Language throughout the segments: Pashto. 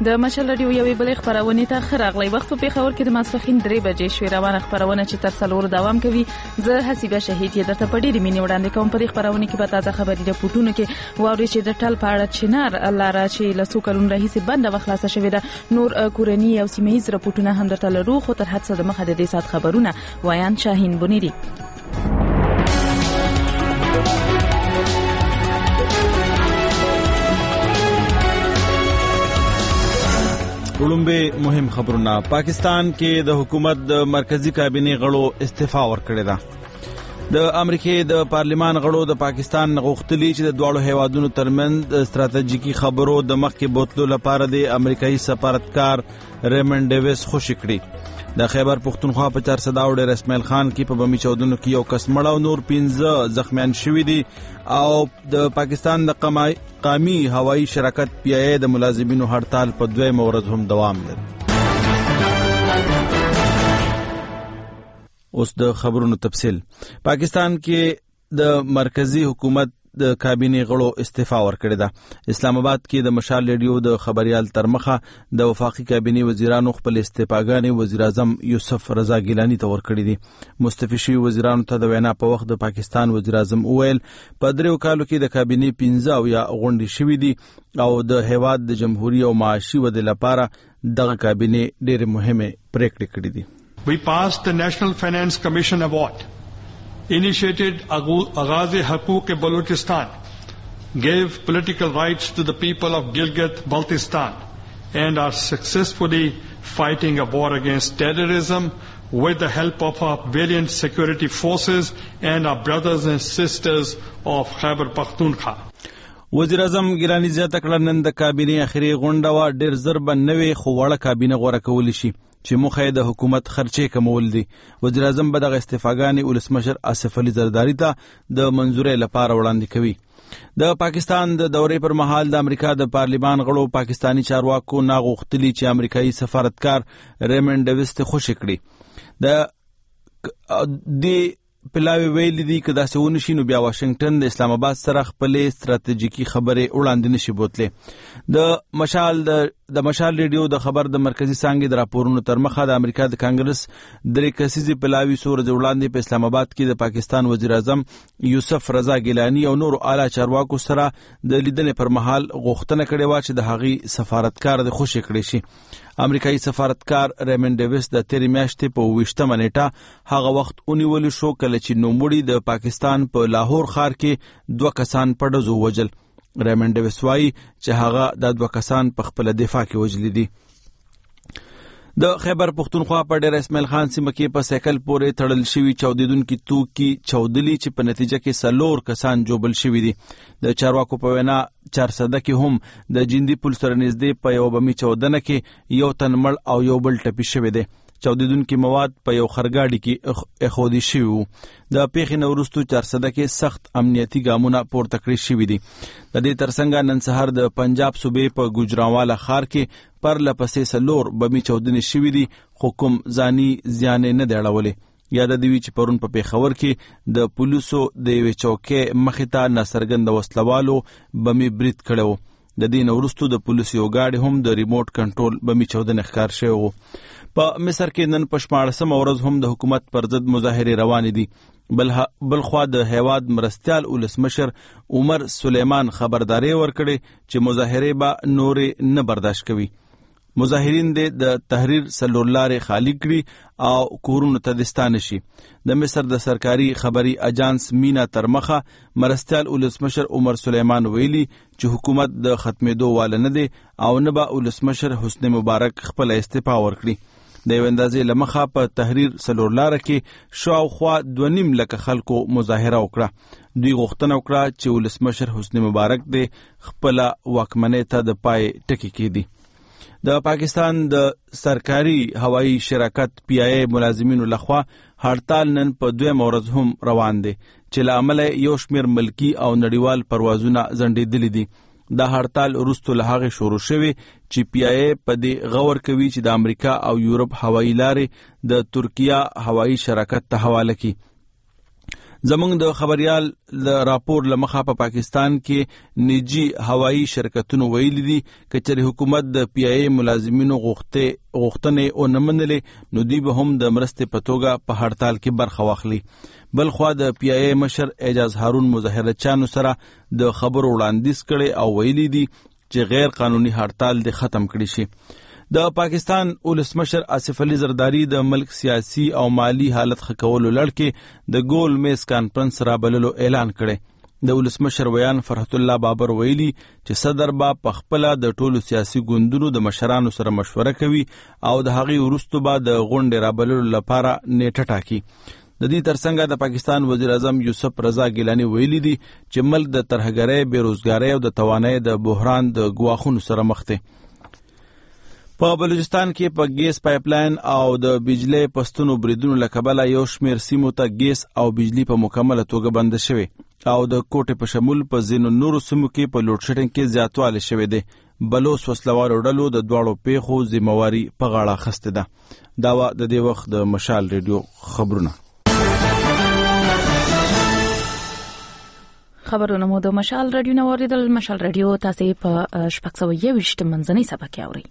د مشال رادیو یوې بلې خبرونه ته خراغلی وخت په پیښور کې د ماسپښین 3 بجې شوې روانه خبرونه چې تر څلور دوام کوي. زه حسیبه شهید یم درته په ډېرې مینې وړاندې کوم. په دې خبرونه کې به تازه خبري راپورټونه کې واوري چې د ټل په اړه چنار لاره چې له څو کلونو راهیسې بنده وخلاصه شوې ده. نور کورنی او سیمه‌یز راپورټونه هم درته لرو، خو تر هڅه د مخه د دې سات خبرونه وایان شاهین بنيري. ولومبه مهم خبرونه. پاکستان کې د حکومت د مرکزی کابینه غړو استعفا ورکړه ده. د امریکای د پارلیمان غړو د پاکستان غوښتلی چې د دوه هیوادونو ترمنځ استراتیژیکي خبرو د مخکې بوتلو لپاره د امریکایي سفارتکار ریمن ډیویس خوشی کړي. د خیبر پختونخوا په 400 ډیر اسماعیل خان کې په بمی چودنو کې یو کس مړ او نور 15 زخمیان شوي دي او د پاکستان د قومي هوایی شرکت پی ای د ملازمینو هړتال په 2 ورځ هم دوام لري. اوس د خبرونو تفصیل. پاکستان کې د مرکزی حکومت د کابینه غړو استعفا ورکړه ده. اسلام آباد کې د مشال ریډیو د خبريال ترمخه د وفاقي کابینه وزیرانو خپل استعفاګانې وزیر اعظم یوسف رضا ګیلانی ته ورکړې دي. مستعفي شوي وزیرانو ته د وینا په وخت د پاکستان وزیر اعظم وویل په 3 کالو کې د کابینه 15 یا غونډې شوې دي او د هیواد د جمهوریت او معاشي ودې لپاره دغه کابینه ډېر مهمه پریکړې کړې دي. We passed the National Finance Commission Award, initiated Agaz-e-Haquq-e-Balochistan, gave political rights to the people of Gilgit-Baltistan, and are successfully fighting a war against terrorism with the help of our valiant security forces and our brothers and sisters of Khyber Pakhtunkhwa. وزیر اعظم ګیلانی زیاته کړه نن د کابینه اخري غونډه وا ډېر زر بنوي خو وړه کابینه غوړه کول شي چې مخه د حکومت خرچې کمول دي. وزیر اعظم به د استعفاګانې ولسمشر آصف علي زرداری ته د منظورۍ لپاره وړاندې کوي. د پاکستان د دورې پر مهال د امریکا د پارلیمان غړو پاکستانی چارواکو ناغوښتلی چې امریکایي سفارتکار ریمن ډیویس ته خوشی کړي. د پلاوی ویل دي که دا سونه شي نو بیا واشنگټن د اسلام آباد سره خپل استراتیژیکي خبره وړاندې نشي بوتله. د مشال ریډیو د خبر د مرکزی څنګه د راپورونو ترمخه د امریکا د کانګرس درې کسیزي پلاوی سور وړاندې په اسلام آباد کې د پاکستان وزیر اعظم یوسف رضا ګیلانی او نور اعلی چارواکو سره د لیدنې پر مهال غوښتنه کړې و چې د هغې سفارتکار د خوشی کړي شي. امریکایي سفارتکار ریمن ډیویس د 13 میاشتې په 20 نیټه هغه وخت اونیول شو کله چې نوموړي د پاکستان په لاهور ښار کې 2 کسان په ډزو وجل. ریمن ډیویس وايي چې هغه د 2 کسان په خپل دفاع کې وجل دي. د خیبر پختونخوا په ډیر اسماعیل خان سیمه کې په سیکل پورې تړل شوی چاودیدونکو توکي چاودلی چې په نتیجه کې سلور کسان جوبل شوی دي. د چارواکو په وینا 400 کې هم د جندي پل سره نږدې په یو بمی چاودنه کې یو تن مړ او یو بل ټپي شوی دی. چاودیدونکو مواد په یو خرګاډي کې اخودي شوی وو. د پیښې نه وروسته 400 کې سخت امنیتي ګامونه پورته کړی شوی دي. د دې ترڅنګ نن سهار د پنجاب صوبې په ګوجرانوالا ښار کې پر لپسې سلور بمی چاودنې شوی دي خو کوم ځاني زیان نه دی اړولې. یاد دی چې پرون په پیښور کې د پولیسو د یوې چوکۍ مخې ته ناڅرګند وسلوالو بمی برید کړو. د دې وروسته د پولیسو یو ګاډي هم د ریموټ کنټرول بمی چاودنې ښکار شوی وو. په مصر کې نن په 14 ورځ هم د حکومت پر ضد مظاهرې روانې دي. بلخوا د هیواد مرستیال ولسمشر عمر سلیمان خبرداري ورکړي چې مظاهرې به نورې نه برداشت کوي. مظاهرین د تحریر سلولارې خالی کړي او کورونو ته دستانه شي. د مصر د سرکاري خبري اجانس مینا ترمخه مرستیال ولسمشر عمر سلیمان ویلي چې حکومت د ختمېدو واله نه دی او نه به ولسمشر حسنی مبارک خپل استعفا ورکړي. د یو اندازې لمخه په تحریر سلولاره کې شاوخوا 2.5 لک خلکو مظاهره وکړه. دوی غوښتنه وکړه چې ولسمشر حسنی مبارک د خپل واکمنۍ ته د پای ټکی کړي. د پاکستان د سرکاري هوایی شرکت پی ای ملازمینو لخوا هړتال نن په 2 ورځ هم روان دي چې له امله یو شمیر ملکی او نړیوال پروازونه ځنډېدلي دي. دا هړتال وروسته له هغې شروع شوی چې پی ای په دې غور کوي چې د امریکا او یورپ هوایی لارې د ترکیه هوایی شرکت ته حواله کړي. زمونږ د خبريال د راپور لمخه په پاکستان کې نجی هوایی شرکتونو ویلي دي چې حکومت د پی ای ملازمینو غوښتنې او نمنلې نو دوی به هم د مرستې په توګه په هړتال کې برخه واخلي. بل خوا د پی ای مشر اعجاز هارون مظاهره چانو سره د خبرو وړاندیز کړي او ویلي دي چې غیر قانوني هړتال د ختم کړي شي. د پاکستان ولسمشر آصف علي زرداری د ملک سیاسي او مالی حالت ښه کولو لړ کې د ګول میز کانفرنس رابللو اعلان کړي. د ولسمشر ویان فرحت الله بابر ویلي چې صدر با پخپله د ټولو سیاسي ګوندونو د مشرانو سره مشوره کوي او د هغې وروسته به د غونډې رابللو لپاره نیټه ټاکي. د دې ترڅنګ د پاکستان وزیر اعظم یوسف رضا ګیلانی ویلي دي چې ملک د ترهګرۍ، بیروزګارۍ او د توانایۍ د بحران د ګواښونو سره مخ دی. په بلوچستان کې په ګیس پایپلاین او د بجلی پستونو بریدونو له کبله یو شمېر سیمو ته ګیس او بجلی په مکمله توګه بنده شوې او د کوټې په شمول په ځینو نورو سیمو کې په لوډ شیډینګ کې زیاتوالی شوی دی. بلوڅ وسلوالو ډلو د دواړو پیښو ذمہواري په غاړه اخیستې ده. دا د دې وخت د مشال ریډیو خبرونه. خبرونه مو د مشال ریډیو نه واوریدل. مشال ریډیو تاسو په 621 منځنۍ سبا کې اورئ.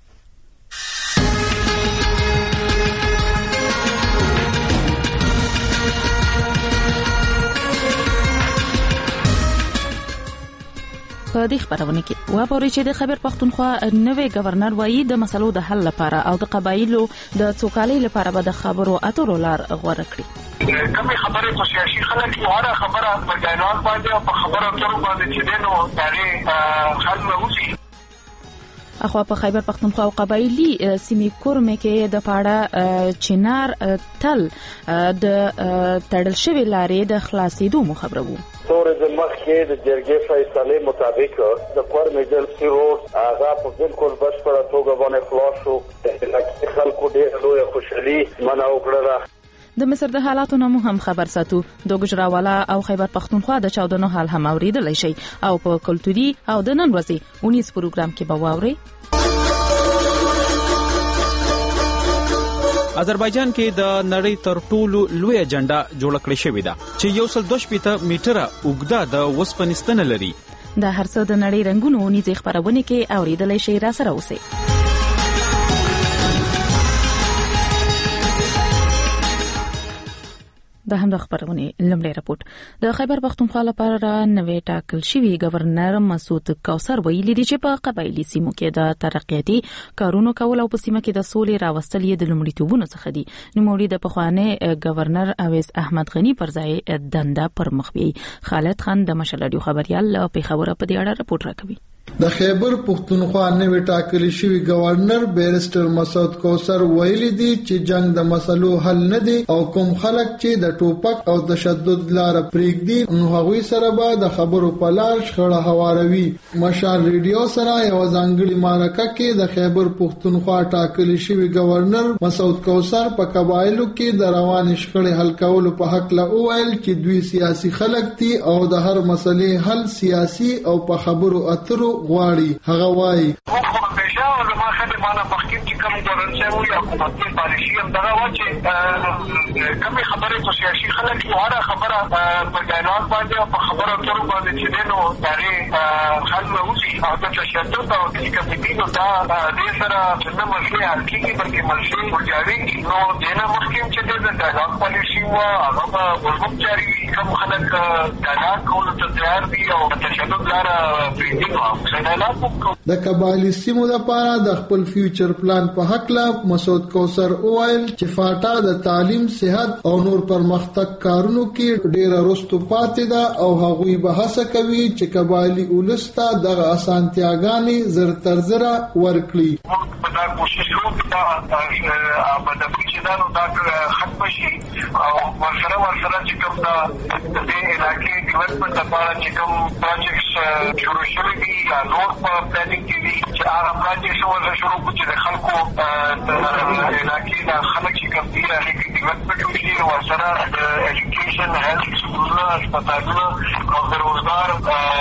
په دې خبرونه کې واپوري چې د خیبر پختونخوا نوې گورنر وایي د مسلو د حل لپاره او د قبایلو د څوکالۍ لپاره به د خبرو اترو لار غوره کړي. کومې خبرې په سیاسي خلک کې واره خبره په ډایلاګ باندې او په خبرو اترو باندې چې دینو دغه حل وشي. اخوا په خیبر پختونخوا او قبایلی سیمې کورمه کې د پاړه چنار تل د تړل شوی لارې د خلاصېدو خبره وو. ورځ مخکې د جرګې فیصله مطابق د کورمه جلسې روډ هغه په بالکل بشپړه توګه باندې خلاص شو. د خلکو ډېر لوی خوشحالي منع وکړه. د مصر د حالاتو نه هم خبر ساتو. د ګجراوالا او خیبر پختونخوا د چاودنو حال هم اوریدلای شي او په کلتوري او د نن ورځې 19 پروګرام کې به واوري. آذربایجان کې د نړۍ تر ټولو لوی جنډه جوړ کړې شوې ده چې 1.2 میټره اوږده د وسپنستنه لري. د هر څه د نړۍ رنگونو نيزه خبرونه کې اوریدلای شي. را سره اوسئ. د هم د خبرونه لمړی راپورټ. د خیبر پختونخوا لپاره نوې ټاکل شوی گورنر مسعود کوثر ویلي دی چې په قبایلی سیمو کې د ترقیاتي کارونو کول او په سیمه کې د سولې راوستل یې د لومړیتوبونو څخه دي. نوموړي د پخوانی گورنر اویس احمد غنی پر ځای دنده پر مخ بیي. خالد خان د مشال رادیو خبريال په خبره په دې اړه راپورټ راکوي. د خیبر پختونخوا نوې ټاکل شوی گورنر بیرسټر مسعود کوثر ویلي دی چې جنگ د مسلو حل نه دی او کوم خلک چې د ټوپک او تشدد لار پریږدي نو هغوی سره به د خبرو په لار شخړه هواروي. مشال ریډیو سره یو ځانګړي مارکه کې د خیبر پختونخوا ټاکل شوی گورنر مسعود کوثر په قبایلو کې د روان شخړې حل کولو په حق لا وویل چې دوی سیاسي خلک دي او د هر مسلې حل سیاسي او په خبرو اترو غواړي. هغه وایي همیشه زما خدمانه مخکې چې کوم ګورنر وي حکومتي پالیسي هم دغه و چې کومې خبرې په سیاسي خلک کې واره خبره په ډایلاګ باندې او په خبرو اترو باندې چې دینو دغه حل وشي او د تشدد او د کمیټینو دا دې سره نه مسلې حل کېږي بلکې مسلې وجاړېږي. نو دینه مخکې چې د ډایلاګ پالیسي و هغه به ورغوم جاري کوم خلک ډایلاګ کولو ته تیار دي او د تشدد لاره پرېږدي. د قبایلی سیمو لپاره د خپل فیوچر پلان په حق لا مسعود کوثر وویل چې فاټا د تعلیم، صحت او نور پرمختګ کارونو کې ډېره رستو پاتې ده او هغوی به هڅه کوي چې قبایلی ولسته دغه اسانتیاګانې زر تر زره ورکړي. موږ دا کوشش کوو چې د فیوچرانو دا ختم شي او ورسره چې کوم د دې علاقې ډیولپمنټ لپاره چې کوم پروجیکټس شروع شوي دي یا نور په پلانینګ کې دي چې هغه پروجیکټس ورته شروع کړو چې د خلکو د علاقې د خلک چې کوم دي هغه کې ډیولپمنټ وشي او ورسره د ایجوکیشن، هیلث، سکولونه، هسپتالونه او د روزګار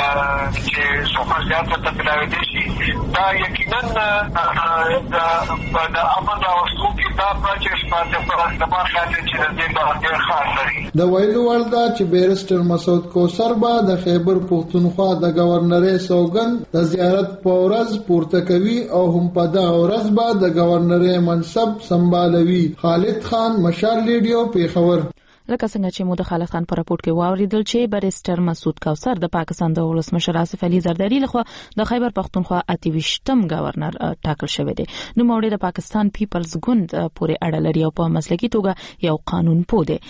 چې څومره زیات ورته پیاوړي شي. دا یقینا د امن راوستو کې دا پروجیکټس د ما خیال دی چې د دې به ډېر خاص لري. د ویلو وړ ده چې بیرسټر مسعود کوثر به د خیبر پښتونخوا د گورنرۍ سوګند د زیارت په ورځ پورته کوي او هم په دغه ورځ به د گورنرۍ منصب سمبالوي. خالد خان، مشال ریډیو، پیښور. لکه څنګه چې مو د خالد خان په راپورټ کې واوریدل چې بیرسټر مسعود کوثر د پاکستان د ولسمشر آصف علي زرداری لخوا د خیبر پښتونخوا 28م گورنر ټاکل شوی دی. نو موړي د پاکستان پیپلز ګوند پورې اړه لري او په مسلکي توګه یو قانون پوه دی.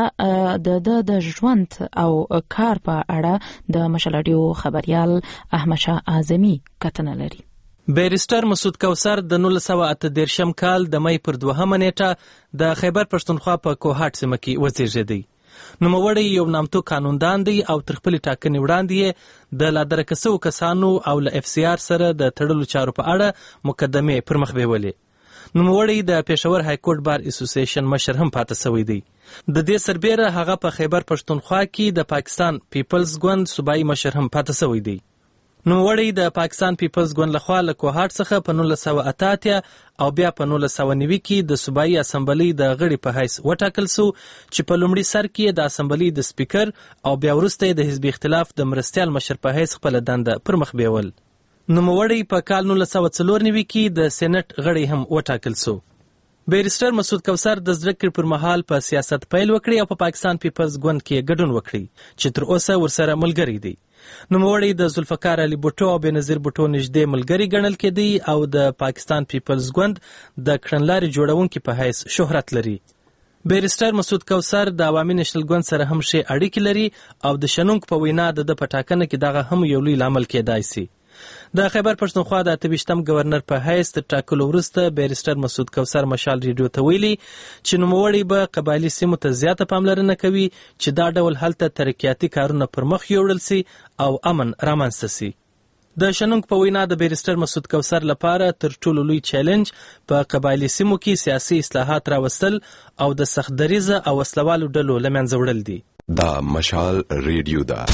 د ژوند او کار په اړه د مشالډیو خبريال احمد شاه اعظمي کتنه لري. بیرسټر مسعود کوثر د 1988 کال د مې پر 2 نیټه د خیبر پښتونخوا په کوهاټ سیمه کې وزیږیدی. نوموړی یو نامتو قانوندان دی او تر خپل ټاکنې وړاندې د لا درکسو کسانو او ل اف سی آر سره د تړلو چارو په اړه مقدمه پر مخ بیولې. نوموړی د پېښور های کورټ بار اسوسییشن مشر هم پاتې شوی دی. د دې سربېره هغه په خیبر پښتونخوا کې د پاکستان پیپلز ګوند صوبایي مشر هم پاتې شوی دی. نوموړی د پاکستان پیپلز ګوند لخوا له کوهاټ څخه په 1988 او بیا په 1990 کې د صوبایي اسمبلی د غړي په حیث وټاکل شو چې په لومړي سر کې د اسمبلی د سپیکر او بیا وروسته د حزب اختلاف د مرستیال مشر په حیث خپل دنده پر مخ بیول. نوموړی په کال 1994 کې د سېنات غړي هم وټاکل شو. بیرسټر مسعود کوثر د زده کړې پر مهال په سیاست پیل وکړي او په پاکستان پیپلز ګوند کې ګډون وکړي چې تر اوسه ورسره ملګری دی. نوموړی د ذوالفقار علي بوټو او بېنظیر بوټو نږدې ملګری ګڼل کېدی او د پاکستان پیپلز ګوند د کړنلارې جوړونکي په حیث شهرت لري. بیرسټر مسعود کوثر د عوامي نېشنل ګوند سره هم ښې اړیکې لري او د شنونکو په وینا د په ټاکنه کې دغه هم یو لوی لامل کېدای شي. د خیبر پښتونخوا د 28م گورنر په حیث تر ټاکلو وروسته بیرسټر مسعود کوثر مشال ریډیو ته ویلي چې نوموړی به قبایلي سیمو ته زیاته پاملرنه کوي چې دا ډول هلته ترقیاتي کارونه پر مخ یوړل سي او امن رامنځته سي. د شنونکو په وینا د بیرسټر مسعود کوثر لپاره تر ټولو لوی چیلنج په قبایلي سیمو کې سیاسي اصلاحات راوستل او د سختدریزه او وسلوالو ډلو له منځه وړل دي. دا مشال ریډیو ده.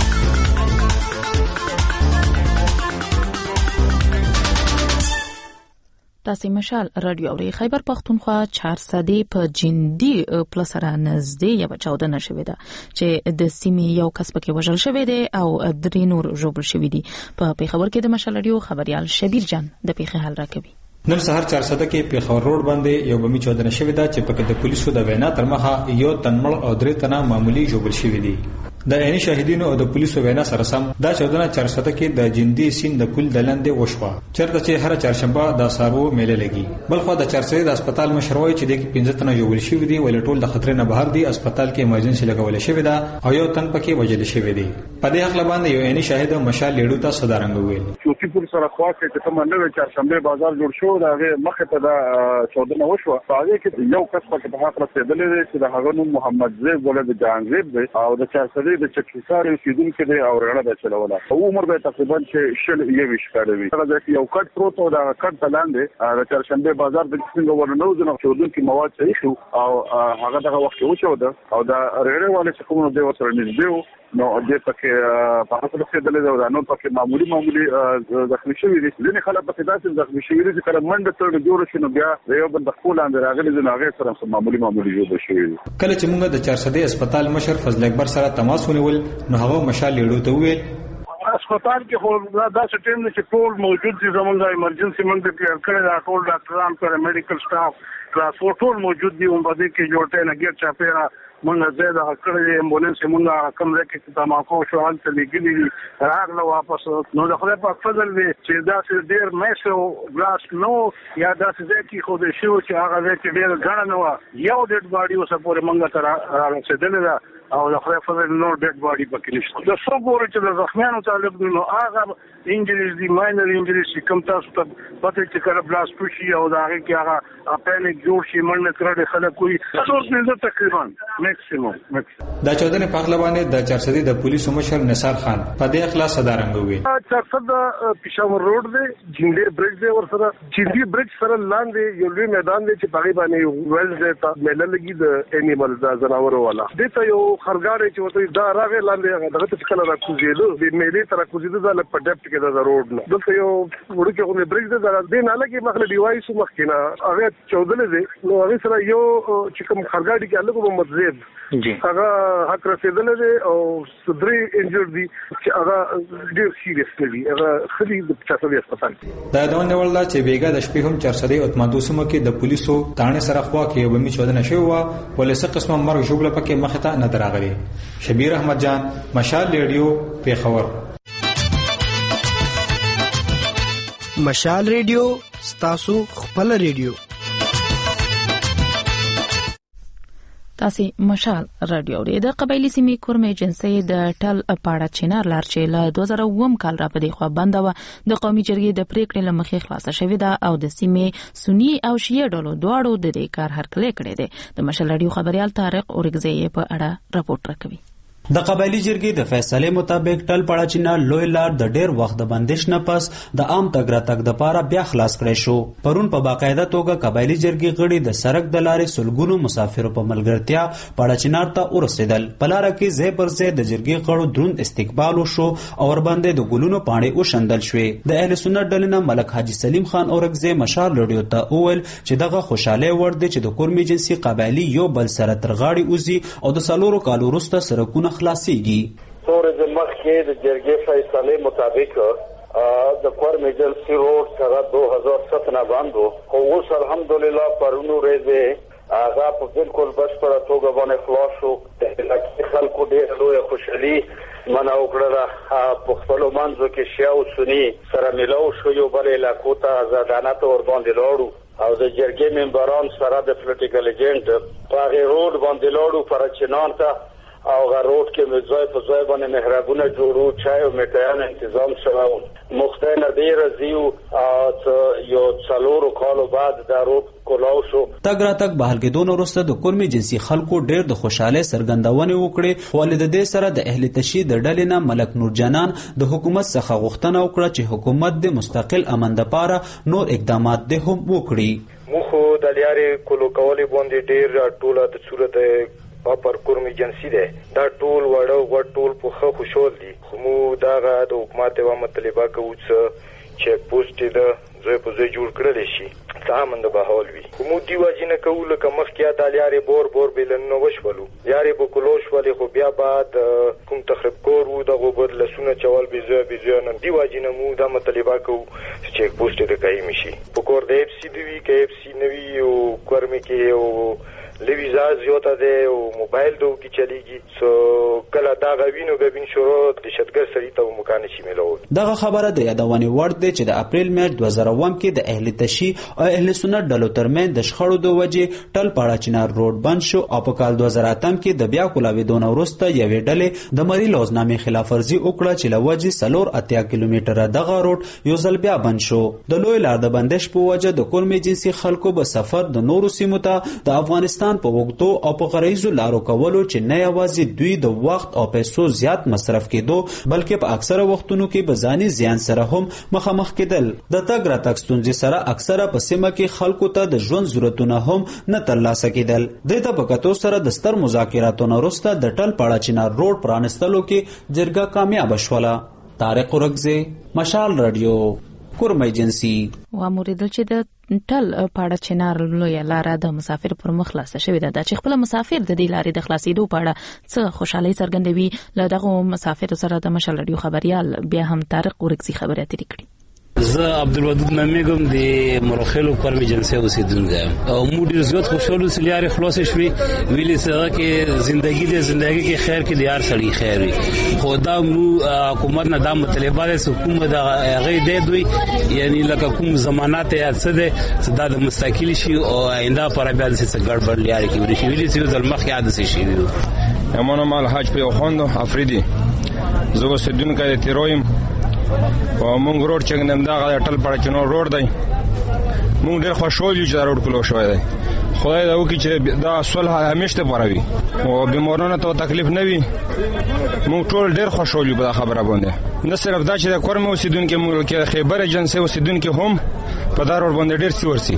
تاسو مشال رادیو اوري. خیبر پښتونخوا 400 په جندي پلس را نږدې یو 14 شوې ده چې د سیمې یو کس پکې وژل شوی دی او درې نور ژوبل شوی دي. په پیښور کې د مشال رادیو خبريال شبیر جان د پیښې حال راکوي. نن سهار 400 کې پیښور روډ باندې یو بمي 14 شوی ده چې پکې د پولیسو د وینا تر مخه یو تنمړ او درې تنه معمولی ژوبل شوی دي. د عیني شاهدینو او د پولیسو وینا سره سم دا 14 400 کې د جندي سیند د پل د لاندې وشوه چرته چې هر چهارشنبه د سارو میله لګي. بلخو د 400 د هسپتال مشروي چې د 15 تنه ژوبل شوی دي ولې ټول د خطر نه بهر دي. هسپتال کې ایمرجنسي لګول شوی ده او یو تن پکې وژل شوی دی. په دې حق باندې یو عیني شاهد مشال لیډو ته صدرنګ ویل چوکي پور سره خوا کې چې کوم نوې چهارشنبه بازار جوړ شو دا مخه ته د 14 وشوه. هغه کې یو کس پکې په حق رسیدلې دی چې د هغه نوم محمد زیب ولید جهانزیب دی او د 400 د چکسار سیدونکو دی او رڼا د چلوله او عمر به تقریبا چې شل یوش کړی وي. دا یو کټ پروت او دا کټ لاندې د چهارشنبه بازار د څنګه ورننو د چودونکو مواد صحیح شو او هغه دغه وخت وشو ده او دا رڼا والے چې کوم دی ورسره نږدې نو دې پکې په هغه څه دلته دا نو پکې معمولی زخمی شوی دي. ځینې خلک پکې داسې زخمی شوی دي چې کله منډه تر جوړ شي نو بیا یو بند خپل اندر راغلي د هغه سره معمولی جوړ شوی دي. کله چې موږ د 400 هسپتال مشر فضل اکبر سره تماس ونیول نو هغه مشال لیډو ته وویل هسپتال کې خو دا ټیم چې ټول موجود دي زمونږ ایمرجنسي منډه کلیئر کړی دا ټول ډاکټران پر میډیکل سټاف ترانسپورټ ټول موجود دي او په دې کې جوړته نه ګیر چا پیرا مونږ زیاده کړی امبولانس مونږه کوم ځای کې تماکو شو حالت لګیلی راغله واپس نو د خپل په فضل دی چې دا چې ډیر میسو ګلاس نو یا دا چې کې خو د شو چې هغه ځای کې ډیر غړ نه و یو ډیډ باډي اوسه پورې مونږ ته رسیدلې ده او د خپل فضل نو ډیډ باډي پکې نشته. د څو ګوري چې د زخمیانو تعلق نو هغه انجریز دي ماینر انجریز کوم تاسو ته پته چې کله بلاس پوشي او دا هغه کې هغه اپینک جوړ شي منډه کړي خلک کوي څو څه تقریبا دا چودنه په خپل باندې د چارسدي د پولیسو مشر نثار خان په دې اخلاص صدارنګ وي. چارسد پېښور روډ دی، جنډي برج دی، ورسره جنډي برج سره لاندې یو لوی میدان دی چې په باندې ویلز دی ته مېله لګي د انیمل د زناورو والا. دته یو خرګاړی چې وته دا راغی لاندې دغه څه کله راکوزیدو د میلې تر راکوزیدو د پټپ کې د روډ نه دلته یو ورکه غو برج دی دا دین الګي مخله ډیوایس مخکینه هغه چودلې دی نو هغه سره یو چې کوم خرګاړی کې الګو مزید جی هغه حق رسیدلې دی او صدري انجر دي چې هغه ډیر سیریس دی هغه خلی د چاسوي هسپتال دا دونه ولدا چې بیګا د شپې هم چارسدي اتمادو سم کې د پولیسو تانه سره خوا کې وبمي چودنه شوی و ولسه قسمه مرګ جوړه پکې مخته نه دراغلي. شبیر احمد جان، مشال ریډیو، پیښور. مشال ریډیو ستاسو خپل ریډیو. تاسو مشال رادیو د قبایلی سیمې کورمې جنسي د ټل پاړه چینار لار چې له 2009 کال را پدې خو بند و د قومي جرګې د پریکړې لمخې خلاصه شوې ده او د سیمې سنی او شیعه ډلو دواړو د دې کار هرکلی کړی دی. د مشال رادیو خبريال طارق اورګزی په اړه راپورټ راکوي. د قبایلی جرګې د فیصله مطابق ټل پړاچینا لوی لار د ډیر وخت د بندش نه پس د عام تګ راتګ د پاره بیا خلاص کړی شو. پرون په باقاعده توګه قبایلی جرګې غړي د سړک د لارې سلګونو مسافرو په ملګرتیا پړاچینار ته ورسېدل. په لار کې ځای پر ځای د جرګې غړو دروند استقبال وشو او ور باندې د ګلونو پاڼې وشندل شوې. د اهل سنت ډلې ملک حاجی سلیم خان اورګزی مشال رادیو ته وویل چې دغه خوشاله ور دي چې د کورمي جنسي قبایلی یو بل سره ترغاړي اوزي او د سالورو کالو وروسته سرکونه خلاصيږي. ورځ مخکې د جرګې فیصله مطابق د کورمي جنسي روډ سره 2007 نه باندې خو اوس الحمدلله پرونو ورځې هغه په بالکل بشپړه توګه باندې خلاص شو. د خلکو ډېر لوی خوشحالي منه وکړه په خپل منځو کې شیعه او سني سره ملاو شو یو بل علاقو ته آزادانه تور باندې لاړو او د جرګې ممبران سره د پولیټیکل ایجنټ په هغه روډ باندې لاړو پرچنان ته او غا روډ کې ځای په ځای باندې محرابونه جوړو چای او میټایان تنظیم شوو مختنه ډیر زیو یو څلورو کالو بعد دا روډ کولاو شو. تګ راتګ بهال کې دون وروسته د کورمي جنسي خلکو ډیر د خوشاله سرګندونه وکړي. ولې د دې سره د اهل تشیع د ډلې نه ملک نور جانان د حکومت څخه غوښتنه وکړه چې حکومت د مستقل امن لپاره نور اقدامات ده هم وکړي. مخه د لارې کولو کولې باندې ډیر ټوله د صورت پر کورمي جنسي ده دا ټول وړو ټول په خو خوشحال دي. خو مو داغه د حکومت و مطالبه کوو چې چیک پوسټ ده زه په ځای جوړ کړل شي تامن د بهول وي. خو مو دی واجینه کوو لکه مخکې د لارې بور بل نو وشولو یاري په کلوش ولې خو بیا بعد کوم تخریب کور وو د غوبر لسونه چوال بيزه نن دی واجینه مو د مطالبه کوو چې چیک پوسټ ده کوي مشي په کور د اف سی دی وی کې اف سی نوي او کورمي کې او لویزا زیاته ده او موبایل دو کې چلیږي سو کله دا غوینو غوین شروع د شتګر سړی ته مکان شي ملو. دغه خبره د یادونې وړ ده چې د اپریل میاشت 2009 کې د اهل تشیع او اهل سنت ډلو ترمن د شخړو د وجې ټل پاړه چنار روډ بند شو او په کال 2008 کې د بیا کولاوي دون وروسته یوې ډلې د مری لوزنامې خلاف ورزي وکړه چې لوجې سلور 80 کیلومتره دغه روډ یو ځل بیا بند شو. د لوی لار د بندش په وجه د کورمي جنسي خلکو به سفر د نورو سیمو ته د افغانستان په وګړو او په غریزو لارو کولو چې نه یوازې دوی د وخت او پیسو زیات مصرف کېدو بلکې په اکثره وختونو کې به ځاني زیان سره هم مخامخ کېدل. د تګ راتګ ستونزې سره اکثره په سیمه کې خلکو ته د ژوند ضرورتونه هم نه ترلاسه کېدل. د ته په کتو سره د ستر مذاکراتو وروسته د ټل پاړه چنار روډ پرانستلو کې جرګه کامیاب شوله. طارق اورګزی، مشال رادیو، کورمي جنسي. واموریدل چې د ټل پاړه چنار لوی لاره د مسافر پر مخ خلاصه شوې ده چې خپل مسافر د دې لارې د خلاصېدو په اړه څه خوشحالي څرګندوي. له دغه مسافر سره د مشال رادیو خبريال بیا هم طارق اورګزی خبرې اترې کړې. زه عبدالودود نامیګم د مروخیلو کورمي جنسي اوسیدونکی او مو ډیر زیات خوشاله سو لارې خلاص شوې ویلې سره کې ژوندۍ کې خیر کې د هر سړي خیر وي. خو دا مو حکومت نه دا مطالبه حکومت د هغه دی دوی یعنی لکه کوم ضمانت یا څه ده دا د مستقلی شي او آینده پر بیا د څه ګډوډ لارې کې ورشي ویلې چې د مخ یاد شي. امانه مال حج په خوند افریدي زه اوسیدونکی د تیرویم او مونږ روډ چې نن دا ټل پړچنو روډ دی مونږ ډېر خوشحال یو چې دا روډ کلو شوی دی. خدای دا وکړي چې دا صلح همیشه پروي او بیمارونو ته تکلیف نه وي. موږ ټول ډېر خوشحال یو په خبره باندې. نه صرف دا چې د کورم اوسیدونکو ملک خیبر ایجنسی اوسیدونکو هم په دا روډ باندې ډېر سورسي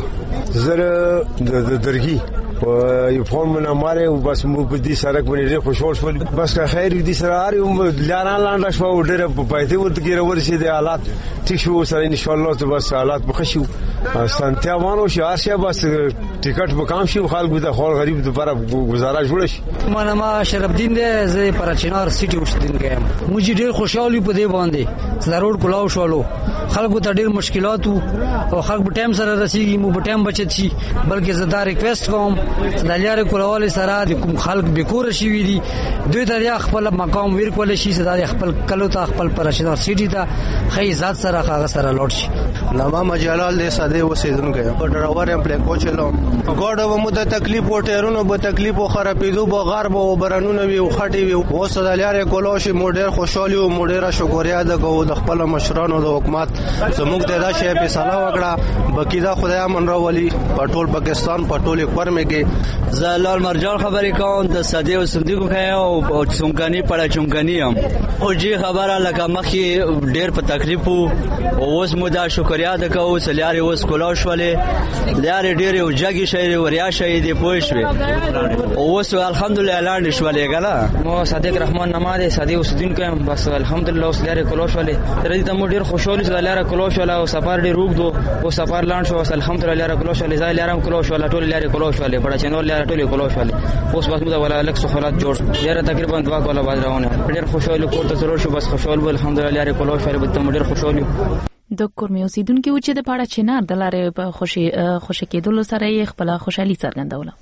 زره د درګي یو فورم نه ماره او بس مو په دې سره باندې ډېر خوشحال شول. بس که خیر دې سره اړ لاران لاندې شو ډېر په پاتې ورته کې ورسې د حالات ټیک شو سره ان شاء الله ته بس حالات بخښو سنتیا وانه شي ارشه بس ټیکټ به کام شي خلکو د خور غریب لپاره گزارش جوړ شي. ما شرف الدین دې زه پر چنار سټي اوسیدونکو یم. موږ ډېر خوشاله په دې باندې ضرور کلاو شولو. خلکو ته ډېر مشکلات او خلک په ټایم سره رسیږي مو په ټایم بچت شي. بلکې زه دا ریکوست کوم د لارې کولول سره د کوم خلک بیکور شي وي دي دوی ته خپل مقام ورکول شي چې خپل کلو ته خپل پرشنار سټي ته خې ذات سره هغه سره لوټ شي. نامه مجلال دې ساده اوسیدونکو په ډرایور هم پلی کوچلو ګاډو و مده تکلیف او ټیرونو به تکلیف او خرابېدو به غرب او برانونه وي او خټي وي او سدالاره کولوشي موډر خوشالي او موډر شکریا د کو د خپل مشرانو د حکومت زموږ ته دا شی فیصله وکړه بقیدا خدای من راولي په ټول پاکستان په ټول کورمه کې زلال مرجان خبرې کوم د ساده اوسیدونکو او چونګانی پړه چونګانی هم او جی خبره لکه مخې ډېر په تکلیف او اوس مودا شکریا د کو سلیاري اوس کولوش ولې لاري ډېر او جګی شهر وریا شهید پوښوي او اوس الحمدلله اعلان شولې غلا مو صادق رحمان نماز ساده اوسیدونکو هم بس الحمدلله اوس لاري کولوش ولې تر دې ته مو ډېر خوشاله چې لاري کولوش ولا او سفر ډېر روغ دو او سفر لاند شو الحمدلله لاري کولوش ولې ځای لارم کولوش ولا ټول لاري کولوش ولې بڑا چنور لاري ټول کولوش ولې اوس بس مودا ولا الک سہولت جوړ لاري تقریبا 2 کوله باز راونه ډېر خوشاله کوته ضرور شو بس خوشاله الحمدلله لاري کولوش ولې بته ډېر خوشاله د کورمي اوسیدونکو چې د پاړه چنار د لارې په خوشی کېدلو سره یې خپل خوشحالي څرګندوله.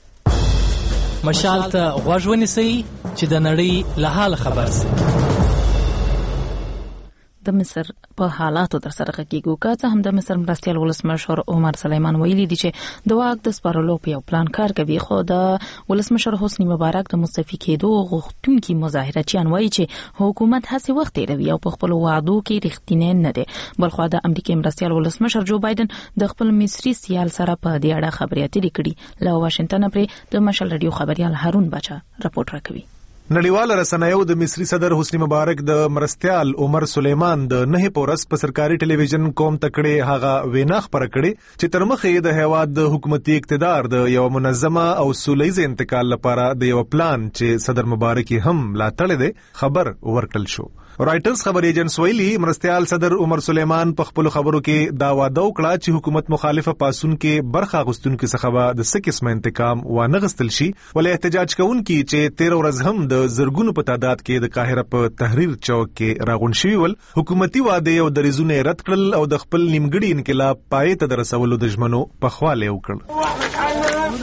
مشال ته غوږ ونیسئ چې د نړۍ له حال خبر شئ. د مصر په حالاتو در سره کېږو که هم د مصر مرستیال ولسمشر عمر سلیمان ویلي دی چې د واک د سپارلو په یو پلان کار کوي خو د ولسمشر حسنی مبارک د مستعفي کېدو غوښتونکي مظاهرچیان وایي چې حکومت هڅه وخت تیروي او په خپل وعدو کې رښتینی نه دی. بلخو د امریکای مرستیال ولسمشر جو بایدن د خپل مصري سیال سره په دې اړه خبرې اترې کړي. له واشنگټن پرې د مشال رادیو خبريال هارون بچا راپورټ راکوي. نړیوال رسنیو د مصری صدر حسنی مبارک د مرستیال عمر سلیمان د 9 پورس په سرکاري ټلویزیون قوم تکړه هغه وینا خبره کړي چې تر مخې د هیواد د حکومتي اقتدار د یو منظمه او سولهیز انتقال لپاره د یو پلان چې صدر مبارک هم لا تړل دي خبر ورکړل شو. رائټرز خبر ایجنټس ویلي مرستیال صدر عمر سلیمان په خپل خبرو کې دا وعده وکړه چې حکومت مخالفه پاسون کې برخه غوښتونکو څخه د سکسم انتقام و نه غستل شي ولې احتجاج کوونکي چې 13 ورځ هم د زرګونو په تعداد کې د قاهره په تحریر چوک کې راغون شوی ول حکومتي وعده او دریزونه رد کړل او د خپل نیمګړي انقلاب پای ته د رسولو د ژمنو په خواله وکړ.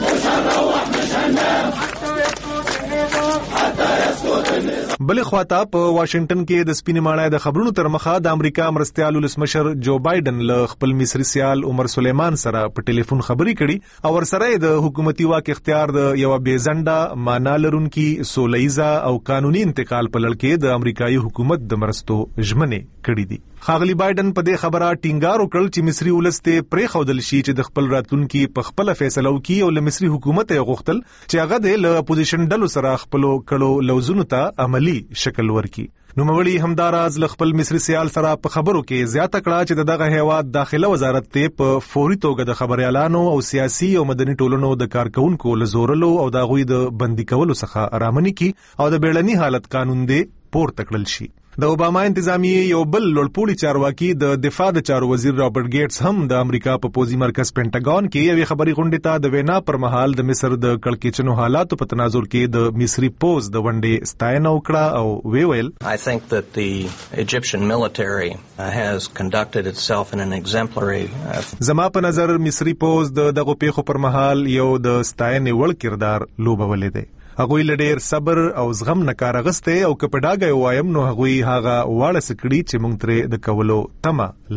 بل خواته په واشنگټن کې د سپینې ماڼۍ د خبرونو تر مخه د امریکا مرستیال ولسمشر جو بایدن له خپل مصری سیال عمر سلیمان سره په ټلیفون خبرې کړي او ورسره د حکومتي واک اختیار د یو بیزنده معنا لرونکي سولهیزه او قانوني انتقال په لړ کې د امریکایي حکومت د مرستو ژمنې کړې دي. خاغلی بایدن په دې خبره ټینګار وکړ چې مصری ولسته پرې خودل شي چې د خپل راتلونکي په خپل فیصله وکړي او له مصری حکومت یې غوښتل چې هغه د اپوزیشن ډلو سره خپل کړو لوزونو ته عملی شکل ورکړي. نوموړي همداراز له خپل مصری سیال سره په خبرو کې زیاته کړه چې دغه هیواد داخله وزارت ته په فوري توګه د خبري اعلانو او سیاسي او مدني ټولنو د کارکونکو لزورلو او د غوي د بندي کولو څخه رامنې کی او د بیړني حالت قانون دی پورته کړل شي. د اوباما انتظامیه یو بل لوړپوړي چارواکي د دفاع د چارو وزیر رابرټ ګیټس هم د امریکا په پوزي مرکز پینټاګون کې یوې خبري غونډې ته د وینا پر مهال د مصر د کړکېچنو حالاتو په تناظر کې د مصری پوز د ونډې ستاینه وکړه او ویل I think that the Egyptian military has conducted itself in an exemplary زما په نظر مصری پوز دغه پیښو پر مهال یو د ستاینې وړ کردار لوبولې دی. هغوی لډیر صبر او زغم نه کار اغسته او کپډاګي وایم نو هغوی هغه واړه سکړي چې مونږ ترې د کولو تمه لرله.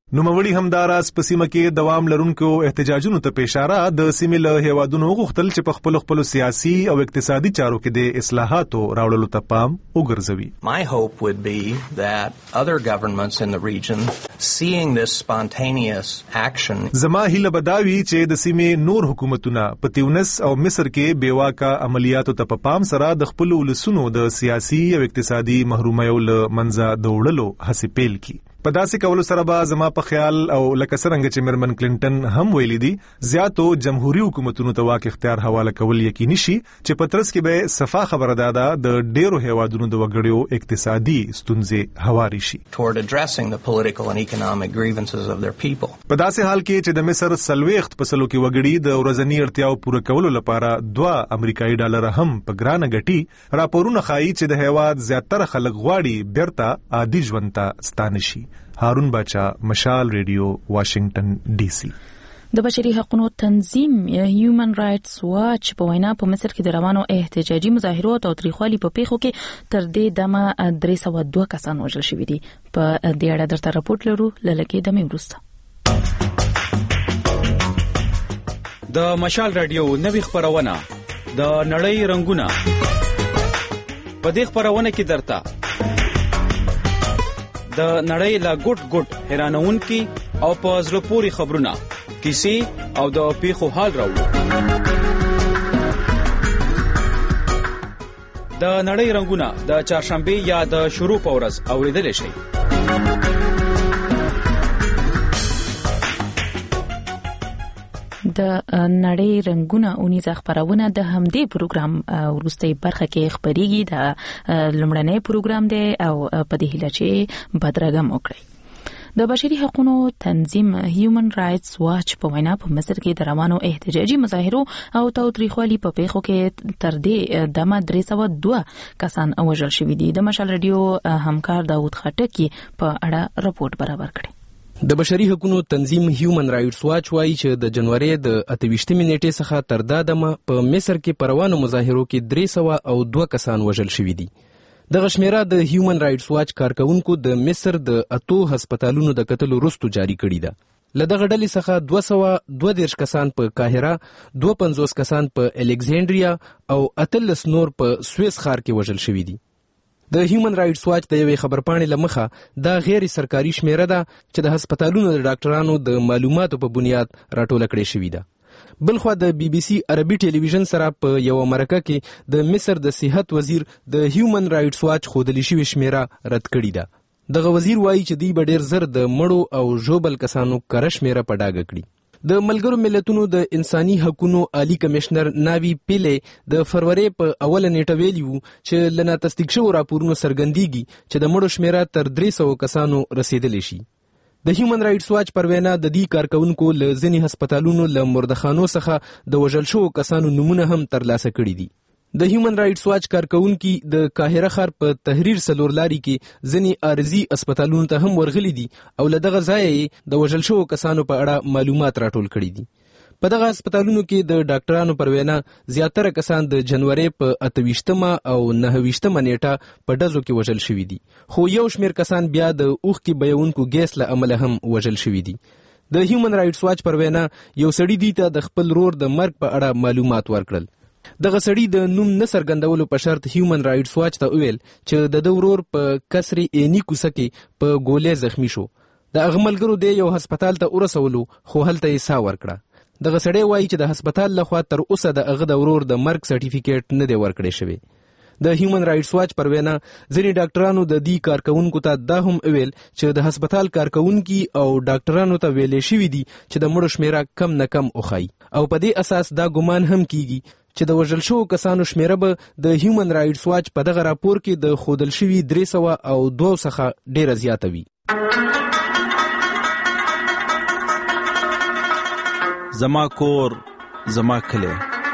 نوموړي همداراز په سیمه کې دوام لرونکو احتجاجونو ته اشاره د سیمې له هیوادونو غوښتل چې په خپل سیاسي او اقتصادي چارو کې د اصلاحاتو راوړلو ته پام وګرځوي. My hope would be that other governments in the region seeing this spontaneous action. زما هیله بداوی چې د سیمې نور حکومتونه په تیونس او مصر کې بیواکه عملیاتو ته په پام سره د خپل ولسونو د سیاسي او اقتصادي محرومیو له منځه د وړلو هڅې پیل کړي. په داسې کولو سره به زما په خیال او لکه څرنګه چې میرمن کلینټن هم ویلي دي زیاتو جمهوریت حکومتونو ته واک اختیار حواله کول یقیني شي چې په ترڅ کې به صفا خبره ده د ډیرو هیوادونو د وګړو اقتصادي ستونزې هواري شي toward addressing the political and economic grievances of their people. په داسې حال کې چې د مصر 40 فصلو کې وګړي د ورځنی اړتیاو پوره کولو لپاره 2 امریکایي ډالر هم په ګرانه ګټي راپورونه ښایي چې د هیواد زیاتره خلک غواړي بیرته عادي ژوند ته ستانه شي. هارون باچا، مشال ریډیو، واشنگټن ډي سي. د بشري حقوقو تنظیم هیومن رائټس واچ په وینا په مصر کې د روانو احتجاجي مظاهرو او تاریخوالي په پیښو کې تر دې دمه 302 کسان وژل شوي دي. په دې اړه درته راپورټ لرو لکه دمه وروسته. د مشال رادیو نوې خبرونه د نړۍ رنگونه په دې خبرونه کې درته د نړۍ لا ګډ حیرانونکي او په زړه پورې خبرونه کیسې او د پیښو حال راوړو. د نړۍ رنگونه د چهارشنبه یا د شروع په ورځ اوریدل شي. د نړۍ رنگونه اونیزه خبرونه د همدې پروګرام ورستۍ برخه کې خبريږي. د لمړنۍ پروګرام دی او په دې هیله چې بدرګم وکړي. د بشري حقوقو تنظیم هیومن رائټس واچ په وینا په مصر کې د روانو احتجاجي مظاهرو او تاریخوالي په پیښو کې تر دې دمه 302 کسان وژل شوي دي. د مشال رادیو همکار داوود خټک په اړه راپورټ برابر کړی. د بشري حقوقو تنظیم هیومن رائټس واچ وايي چې د جنوري د 28 نیټې څخه تر دا دمه په مصر کې په روانو مظاهرو کې 302 کسان وژل شوي دي. دغه شمیره د هیومن رائټس واچ کارکونکو د مصر د 8 هسپتالونو د قتل وروسته جاری کړي ده. له دغه ډلې څخه 222 کسان په قاهره، 250 کسان په الکسانډریا او 18 نور په سویس ښار کې وژل شوي دي. د هیومن رائټس واچ د یوې خبرپاڼې لمخه دا غیر سرکاري شمیره ده چې د هسپتالونو د ډاکټرانو د معلوماتو په بنیاد راټوله کړې شوې ده. بلخوا د بي بي سي عربي ټلویزیون سره په یو مرکه کې د مصر د صحت وزیر د هیومن رائټس واچ خودلی شوی شمیره رد کړې ده. دغه وزیر وایي چې دوی به ډیر زر د مړو او ژوبل کسانو کره شمیره په ډاګه کړي. د ملګرو ملتونو د انساني حقوقو عالی کمشنر ناوی پیلې د فروری په اوله نیټه ویلیو چې لنا تصدیق شوی راپورونو سرګندېږي چې د مړو شمیره تر 300 کسانو رسیدلی شي. د هیومن رائټس واچ پر وینا د دې کارکونکو له ځینې هسپتالونو له مردخانو څخه د وژل شوو کسانو نمونه هم ترلاسه کړي دي. د هیومن رائټس واچ کارکونکي د قاهره ښار په تحریر سلور لاري کې ځینې عارضي هسپتالونو ته هم ورغلي دي او له دغه ځایه د وژل شوو کسانو په اړه معلومات راټول کړي دي. په دغه هسپتالونو کې د ډاکټرانو پر وینا زیاتره کسان د جنوري په 28 او 29 نیټه په ډزو کې وژل شوي دي، خو یو شمیر کسان بیا د اوښ کې بیونکو ګیس له امله هم وژل شوي دي. د هیومن رائټس واچ پر وینا یو سړی دی ته د خپل رور د مرګ په اړه معلومات ورکړل. دغه سړی د نوم نه څرګندولو په شرط هیومن رائټس واچ ته ویل چې د ورور په کسر عینی کوڅه کې په ګولې زخمی شو. د هغه ملګرو د یو هسپتال ته ورسولو خو هلته یې ساه ورکړه. دغه سړی وایي چې د هسپتال لخوا تر اوسه د هغه د ورور د مرګ سرټیفیکیټ نه دی ورکړی شوی. د هیومن رائټس واچ پر وینا ځینې ډاکټرانو د دې کارکونکو ته دا هم ویل چې د هسپتال کارکونکي او ډاکټرانو ته ویلې شوی دي چې د مړو شمیره کم نه کم وخایي او په دې اساس دا ګمان هم کیږي چې د وژل شوو کسانو شمیره به د هیومن رائټس واچ په دغه راپور کې د ښودل شوي 302 څخه ډیره زیاته وي. زما کور زما کلی.